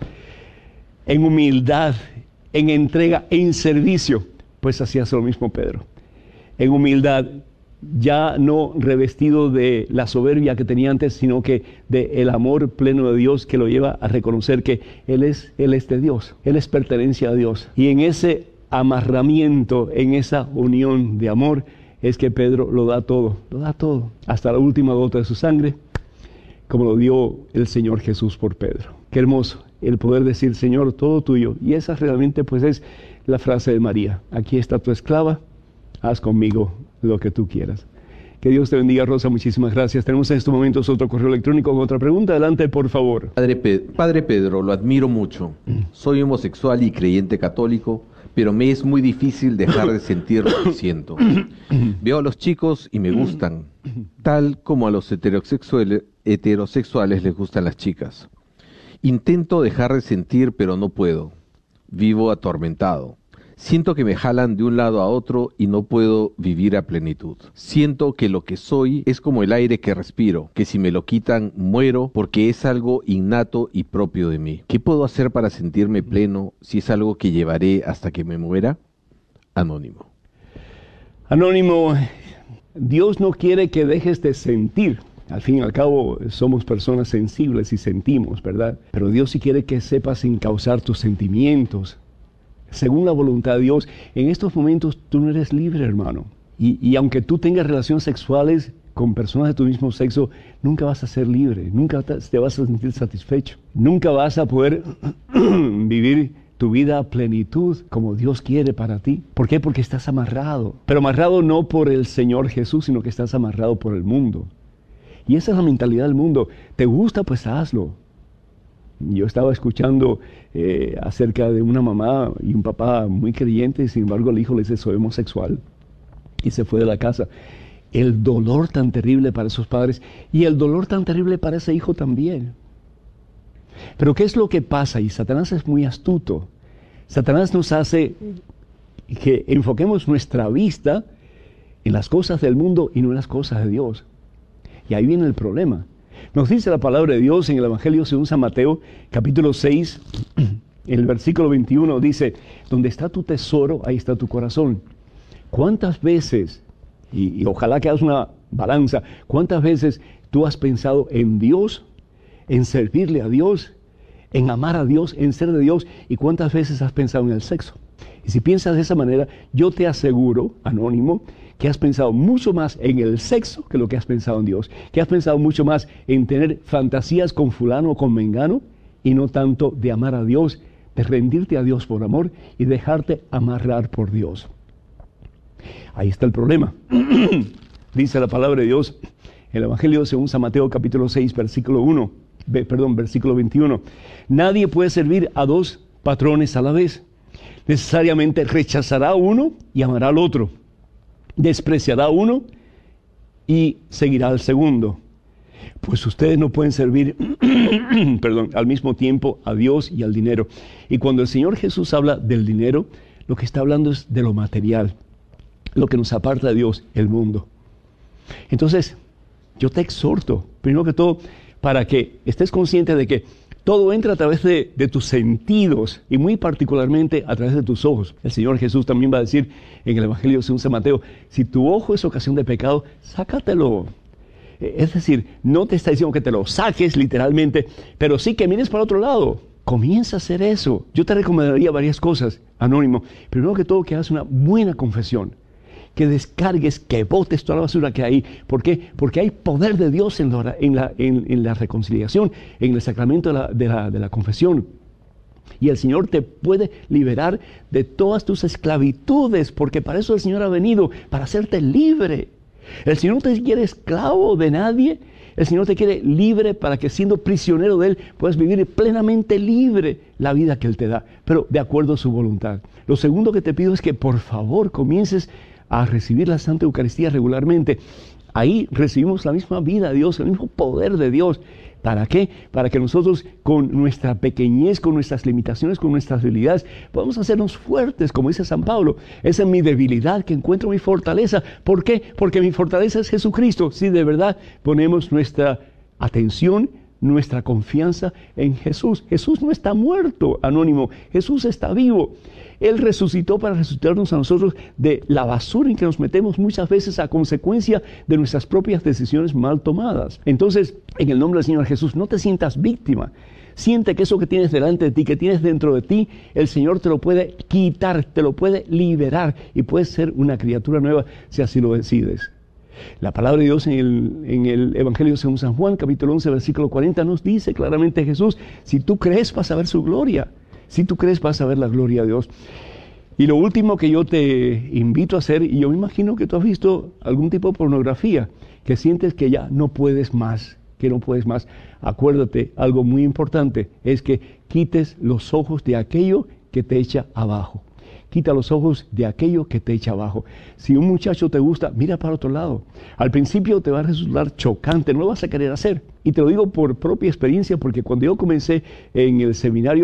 [SPEAKER 1] en humildad, en entrega, en servicio, pues así hace lo mismo Pedro. En humildad, ya no revestido de la soberbia que tenía antes, sino que de el amor pleno de Dios, que lo lleva a reconocer que Él es, Él es de Dios, Él es pertenencia a Dios. Y en ese amarramiento, en esa unión de amor, es que Pedro lo da todo, lo da todo, hasta la última gota de su sangre, como lo dio el Señor Jesús por Pedro. Qué hermoso el poder decir, Señor, todo tuyo. Y esa realmente pues es la frase de María: aquí está tu esclava, haz conmigo lo que tú quieras. Que Dios te bendiga, Rosa, muchísimas gracias. Tenemos en estos momentos otro correo electrónico con otra pregunta. Adelante, por favor.
[SPEAKER 4] Padre, Pe- Padre Pedro, lo admiro mucho. Soy homosexual y creyente católico, pero me es muy difícil dejar de sentir lo que siento. Veo a los chicos y me gustan, tal como a los heterosexuales, heterosexuales les gustan las chicas. Intento dejar de sentir, pero no puedo. Vivo atormentado. Siento que me jalan de un lado a otro y no puedo vivir a plenitud. Siento que lo que soy es como el aire que respiro, que si me lo quitan muero porque es algo innato y propio de mí. ¿Qué puedo hacer para sentirme pleno si es algo que llevaré hasta que me muera? Anónimo.
[SPEAKER 1] Anónimo, Dios no quiere que dejes de sentir. Al fin y al cabo somos personas sensibles y sentimos, ¿verdad? Pero Dios sí quiere que sepas encauzar tus sentimientos según la voluntad de Dios. En estos momentos tú no eres libre, hermano. Y, y aunque tú tengas relaciones sexuales con personas de tu mismo sexo, nunca vas a ser libre, nunca te vas a sentir satisfecho. Nunca vas a poder vivir tu vida a plenitud como Dios quiere para ti. ¿Por qué? Porque estás amarrado. Pero amarrado no por el Señor Jesús, sino que estás amarrado por el mundo. Y esa es la mentalidad del mundo. ¿Te gusta? Pues hazlo. Yo estaba escuchando eh, acerca de una mamá y un papá muy creyentes, sin embargo el hijo le dice soy homosexual y se fue de la casa. El dolor tan terrible para esos padres y el dolor tan terrible para ese hijo también. Pero ¿qué es lo que pasa? Y Satanás es muy astuto. Satanás nos hace que enfoquemos nuestra vista en las cosas del mundo y no en las cosas de Dios. Y ahí viene el problema. Nos dice la palabra de Dios en el Evangelio según San Mateo, capítulo seis, en el versículo veintiuno, dice, donde está tu tesoro, ahí está tu corazón. ¿Cuántas veces, y, y ojalá que hagas una balanza, cuántas veces tú has pensado en Dios, en servirle a Dios, en amar a Dios, en ser de Dios, y cuántas veces has pensado en el sexo? Y si piensas de esa manera, yo te aseguro, anónimo, que has pensado mucho más en el sexo que lo que has pensado en Dios, que has pensado mucho más en tener fantasías con fulano o con mengano y no tanto de amar a Dios, de rendirte a Dios por amor y dejarte amarrar por Dios. Ahí está el problema. Dice la palabra de Dios, el Evangelio según San Mateo capítulo seis, versículo uno, perdón, versículo veintiuno. Nadie puede servir a dos patrones a la vez. Necesariamente rechazará a uno y amará al otro. Despreciará a uno y seguirá al segundo. Pues ustedes no pueden servir perdón, al mismo tiempo a Dios y al dinero. Y cuando el Señor Jesús habla del dinero, lo que está hablando es de lo material, lo que nos aparta de Dios, el mundo. Entonces, yo te exhorto, primero que todo, para que estés consciente de que todo entra a través de, de tus sentidos y muy particularmente a través de tus ojos. El Señor Jesús también va a decir en el Evangelio según San Mateo, si tu ojo es ocasión de pecado, sácatelo. Es decir, no te está diciendo que te lo saques literalmente, pero sí que mires para otro lado. Comienza a hacer eso. Yo te recomendaría varias cosas, anónimo. Primero que todo, que hagas una buena confesión. Que descargues, que botes toda la basura que hay. ¿Por qué? Porque hay poder de Dios en la, en la, en, en la reconciliación, en el sacramento de la, de, la, de la confesión. Y el Señor te puede liberar de todas tus esclavitudes, porque para eso el Señor ha venido, para hacerte libre. El Señor no te quiere esclavo de nadie, el Señor te quiere libre para que siendo prisionero de Él puedas vivir plenamente libre la vida que Él te da, pero de acuerdo a su voluntad. Lo segundo que te pido es que por favor comiences a recibir la Santa Eucaristía regularmente. Ahí recibimos la misma vida de Dios, el mismo poder de Dios. ¿Para qué? Para que nosotros con nuestra pequeñez, con nuestras limitaciones, con nuestras debilidades, podamos hacernos fuertes, como dice San Pablo. Esa es mi debilidad que encuentro mi fortaleza. ¿Por qué? Porque mi fortaleza es Jesucristo. Si de verdad ponemos nuestra atención, nuestra confianza en Jesús. Jesús no está muerto, anónimo. Jesús está vivo. Él resucitó para resucitarnos a nosotros de la basura en que nos metemos muchas veces a consecuencia de nuestras propias decisiones mal tomadas. Entonces, en el nombre del Señor Jesús, no te sientas víctima. Siente que eso que tienes delante de ti, que tienes dentro de ti, el Señor te lo puede quitar, te lo puede liberar y puedes ser una criatura nueva si así lo decides. La palabra de Dios en el, en el Evangelio según San Juan, capítulo once, versículo cuarenta, nos dice claramente Jesús, si tú crees vas a ver su gloria. Si tú crees vas a ver la gloria de Dios. Y lo último que yo te invito a hacer, y yo me imagino que tú has visto algún tipo de pornografía, que sientes que ya no puedes más, que no puedes más. Acuérdate, algo muy importante es que quites los ojos de aquello que te echa abajo. Quita los ojos de aquello que te echa abajo. Si un muchacho te gusta, mira para otro lado. Al principio te va a resultar chocante, no lo vas a querer hacer. Y te lo digo por propia experiencia, porque cuando yo comencé en el seminario,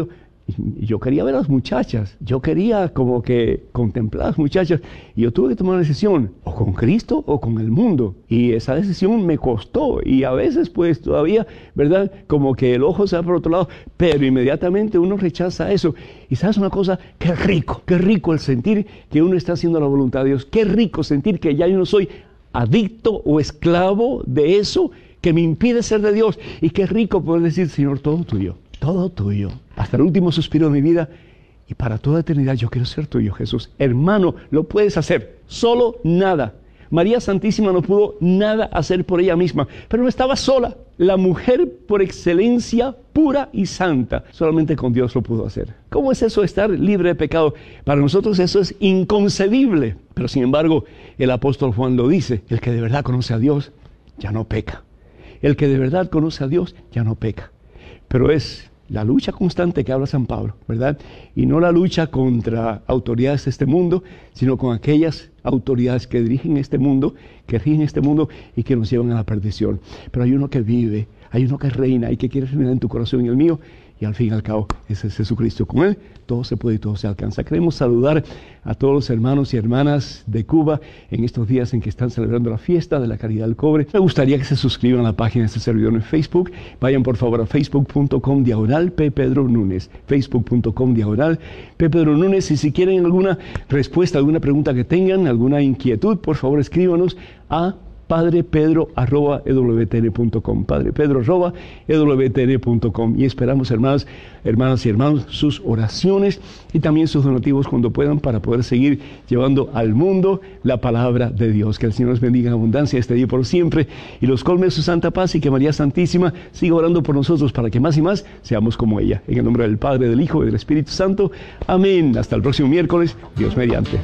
[SPEAKER 1] Y yo quería ver a las muchachas, yo quería como que contemplar a las muchachas, y yo tuve que tomar una decisión, o con Cristo o con el mundo, y esa decisión me costó, y a veces pues todavía, ¿verdad? Como que el ojo se va por otro lado, pero inmediatamente uno rechaza eso. Y ¿sabes una cosa? Qué rico, qué rico el sentir que uno está haciendo la voluntad de Dios, qué rico sentir que ya yo no soy adicto o esclavo de eso que me impide ser de Dios, y qué rico poder decir, Señor, todo tuyo. Todo tuyo, hasta el último suspiro de mi vida, y para toda eternidad yo quiero ser tuyo, Jesús. Hermano, lo puedes hacer, solo nada. María Santísima no pudo nada hacer por ella misma, pero no estaba sola. La mujer por excelencia pura y santa, solamente con Dios lo pudo hacer. ¿Cómo es eso de estar libre de pecado? Para nosotros eso es inconcebible, pero sin embargo el apóstol Juan lo dice, el que de verdad conoce a Dios ya no peca. El que de verdad conoce a Dios ya no peca. Pero es la lucha constante que habla San Pablo, ¿verdad? Y no la lucha contra autoridades de este mundo, sino con aquellas autoridades que dirigen este mundo, que rigen este mundo y que nos llevan a la perdición. Pero hay uno que vive, hay uno que reina y que quiere reinar en tu corazón y el mío, y al fin y al cabo ese es Jesucristo. Con Él todo se puede y todo se alcanza. Queremos saludar a todos los hermanos y hermanas de Cuba en estos días en que están celebrando la fiesta de la Caridad del Cobre. Me gustaría que se suscriban a la página de este servidor en Facebook. Vayan por favor a facebook punto com diagonal P. Pedro Núñez. facebook punto com diagonal P. Pedro Núñez. Y si quieren alguna respuesta, alguna pregunta que tengan, alguna inquietud, por favor escríbanos a padrepedro arroba e w t n punto com, padrepedro arroba e w t n punto com, y esperamos, hermanos, hermanas y hermanos, sus oraciones y también sus donativos cuando puedan, para poder seguir llevando al mundo la palabra de Dios. Que el Señor nos bendiga en abundancia este día por siempre y los colme de su santa paz, y que María Santísima siga orando por nosotros para que más y más seamos como ella. En el nombre del Padre, del Hijo y del Espíritu Santo. Amén. Hasta el próximo miércoles, Dios mediante.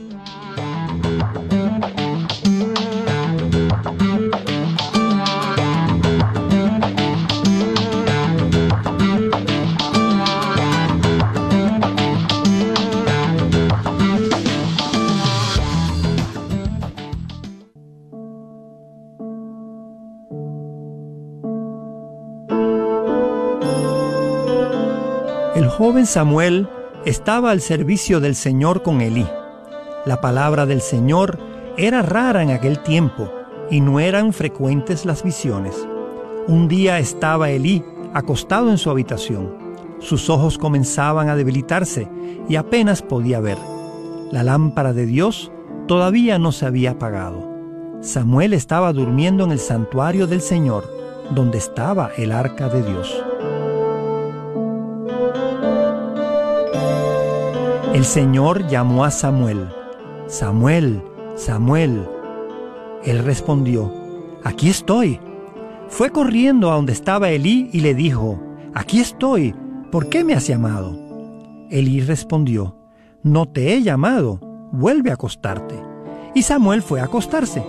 [SPEAKER 5] El joven Samuel estaba al servicio del Señor con Elí. La palabra del Señor era rara en aquel tiempo y no eran frecuentes las visiones. Un día estaba Elí acostado en su habitación. Sus ojos comenzaban a debilitarse y apenas podía ver. La lámpara de Dios todavía no se había apagado. Samuel estaba durmiendo en el santuario del Señor, donde estaba el arca de Dios. El Señor llamó a Samuel. Samuel, Samuel. Él respondió, aquí estoy. Fue corriendo a donde estaba Elí y le dijo, aquí estoy, ¿por qué me has llamado? Elí respondió, no te he llamado, vuelve a acostarte. Y Samuel fue a acostarse.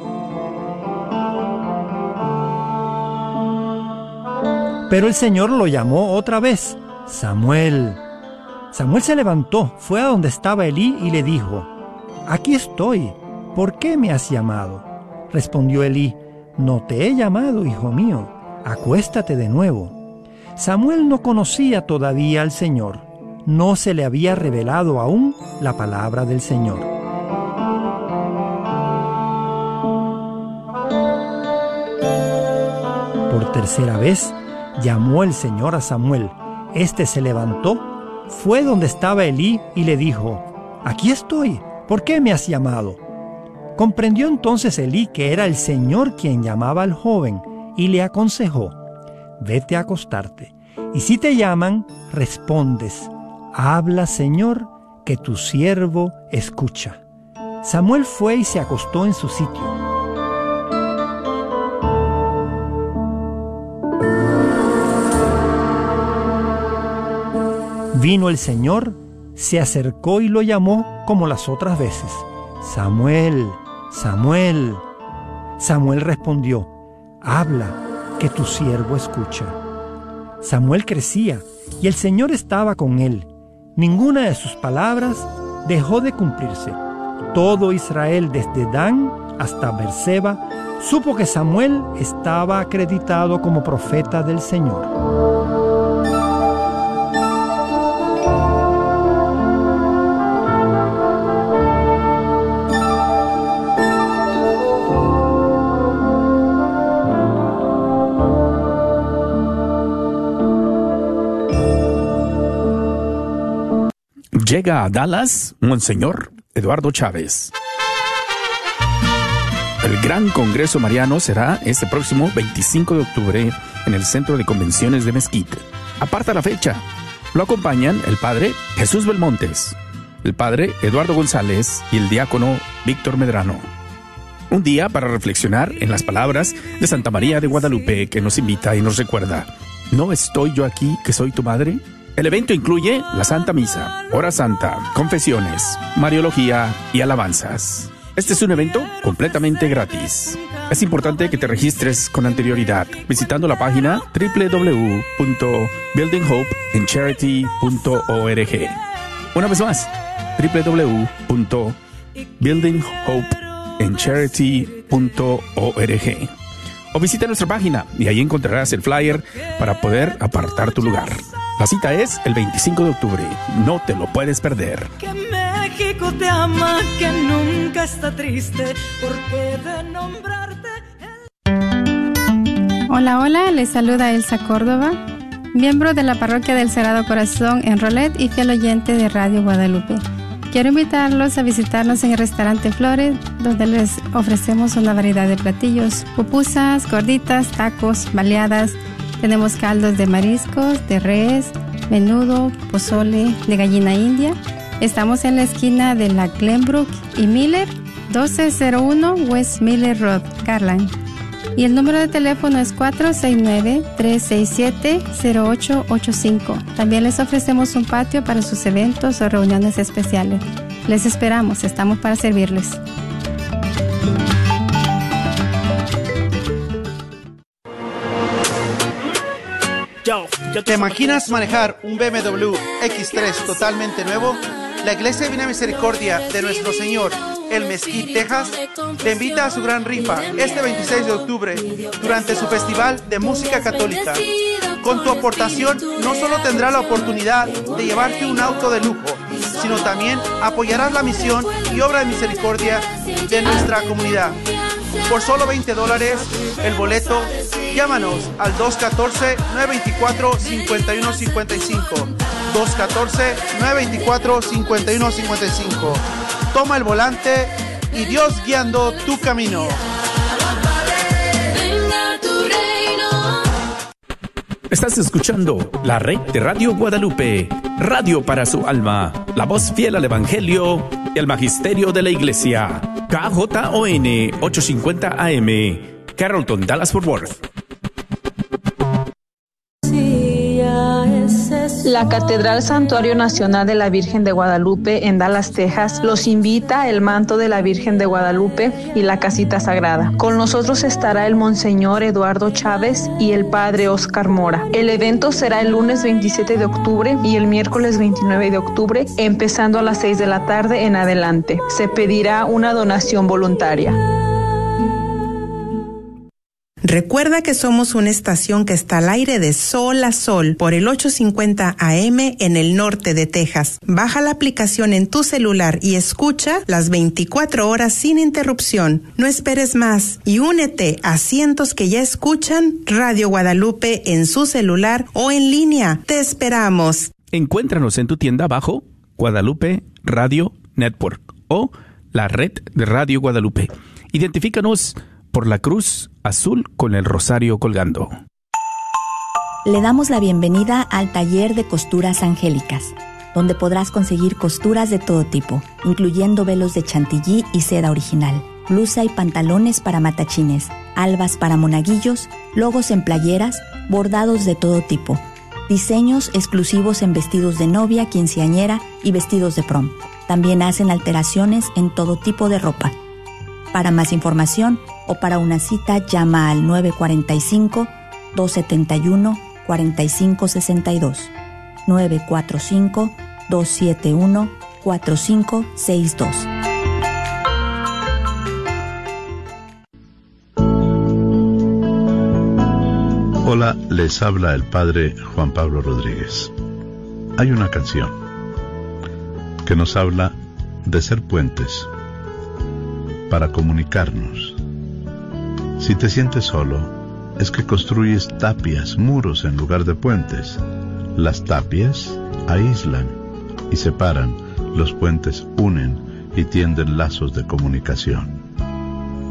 [SPEAKER 5] Pero el Señor lo llamó otra vez, Samuel. Samuel se levantó, fue a donde estaba Elí y le dijo, aquí estoy, ¿por qué me has llamado? Respondió Elí, no te he llamado, hijo mío, acuéstate de nuevo. Samuel no conocía todavía al Señor, no se le había revelado aún la palabra del Señor. Por tercera vez llamó el Señor a Samuel. Este se levantó, fue donde estaba Elí y le dijo, aquí estoy, ¿por qué me has llamado? Comprendió entonces Elí que era el Señor quien llamaba al joven y le aconsejó, vete a acostarte, y si te llaman, respondes, habla, Señor, que tu siervo escucha. Samuel fue y se acostó en su sitio. Vino el Señor, se acercó y lo llamó como las otras veces. Samuel, Samuel. Samuel respondió, habla, que tu siervo escucha. Samuel crecía y el Señor estaba con él. Ninguna de sus palabras dejó de cumplirse. Todo Israel, desde Dan hasta Berseba, supo que Samuel estaba acreditado como profeta del Señor.
[SPEAKER 6] Llega a Dallas Monseñor Eduardo Chávez. El Gran Congreso Mariano será este próximo veinticinco de octubre en el Centro de Convenciones de Mesquite. Aparta la fecha. Lo acompañan el padre Jesús Belmontes, el padre Eduardo González y el diácono Víctor Medrano. Un día para reflexionar en las palabras de Santa María de Guadalupe, que nos invita y nos recuerda: ¿no estoy yo aquí que soy tu madre? El evento incluye la Santa Misa, Hora Santa, confesiones, mariología y alabanzas. Este es un evento completamente gratis. Es importante que te registres con anterioridad visitando la página doble u doble u doble u punto building hope and charity punto org. Una vez más, doble u doble u doble u punto building hope and charity punto org. O visita nuestra página y ahí encontrarás el flyer para poder apartar tu lugar. La cita es el veinticinco de octubre. No te lo puedes perder.
[SPEAKER 7] Que México te ama, que nunca está triste, porque de nombrarte...
[SPEAKER 8] Hola, hola, les saluda Elsa Córdoba, miembro de la Parroquia del Sagrado Corazón en Rolet y fiel oyente de Radio Guadalupe. Quiero invitarlos a visitarnos en el restaurante Flores, donde les ofrecemos una variedad de platillos: pupusas, gorditas, tacos, baleadas. Tenemos caldos de mariscos, de res, menudo, pozole, de gallina india. Estamos en la esquina de la Glenbrook y Miller, doce cero uno West Miller Road, Garland. Y el número de teléfono es cuatro seis nueve, tres seis siete, cero ocho ocho cinco. También les ofrecemos un patio para sus eventos o reuniones especiales. Les esperamos, estamos para servirles.
[SPEAKER 9] ¿Te imaginas manejar un B M W X tres totalmente nuevo? La Iglesia Divina Misericordia de Nuestro Señor, el Mesquite, Texas, te invita a su gran rifa este veintiséis de octubre durante su Festival de Música Católica. Con tu aportación no solo tendrás la oportunidad de llevarte un auto de lujo, sino también apoyarás la misión y obra de misericordia de nuestra comunidad. Por solo veinte dólares el boleto, llámanos al dos uno cuatro, nueve dos cuatro, cinco uno cinco cinco. dos uno cuatro, nueve dos cuatro, cinco uno cinco cinco. Toma el volante y Dios guiando tu camino.
[SPEAKER 6] Estás escuchando la red de Radio Guadalupe, radio para su alma, la voz fiel al Evangelio y al Magisterio de la Iglesia. K J O N ochocientos cincuenta A M, Carrollton, Dallas-Fort Worth.
[SPEAKER 10] La Catedral Santuario Nacional de la Virgen de Guadalupe en Dallas, Texas, los invita el manto de la Virgen de Guadalupe y la casita sagrada. Con nosotros estará el Monseñor Eduardo Chávez y el Padre Oscar Mora. El evento será el lunes veintisiete de octubre y el miércoles veintinueve de octubre, empezando a las seis de la tarde en adelante. Se pedirá una donación voluntaria.
[SPEAKER 11] Recuerda que somos una estación que está al aire de sol a sol por el ochocientos cincuenta A M en el norte de Texas. Baja la aplicación en tu celular y escucha las veinticuatro horas sin interrupción. No esperes más y únete a cientos que ya escuchan Radio Guadalupe en su celular o en línea. Te esperamos.
[SPEAKER 6] Encuéntranos en tu tienda bajo Guadalupe Radio Network o la red de Radio Guadalupe. Identifícanos por la cruz azul con el rosario colgando.
[SPEAKER 12] Le damos la bienvenida al taller de costuras angélicas, donde podrás conseguir costuras de todo tipo, incluyendo velos de chantilly y seda original, blusa y pantalones para matachines, albas para monaguillos, logos en playeras, bordados de todo tipo, diseños exclusivos en vestidos de novia, quinceañera y vestidos de prom. También hacen alteraciones en todo tipo de ropa. Para más información o para una cita, llama al nueve cuatro cinco, dos siete uno, cuatro cinco seis dos. nueve cuatro cinco, dos siete uno, cuatro cinco seis dos.
[SPEAKER 13] Hola, les habla el Padre Juan Pablo Rodríguez. Hay una canción que nos habla de ser puentes para comunicarnos. Si te sientes solo, es que construyes tapias, muros en lugar de puentes. Las tapias aíslan y separan, Los puentes unen y tienden lazos de comunicación.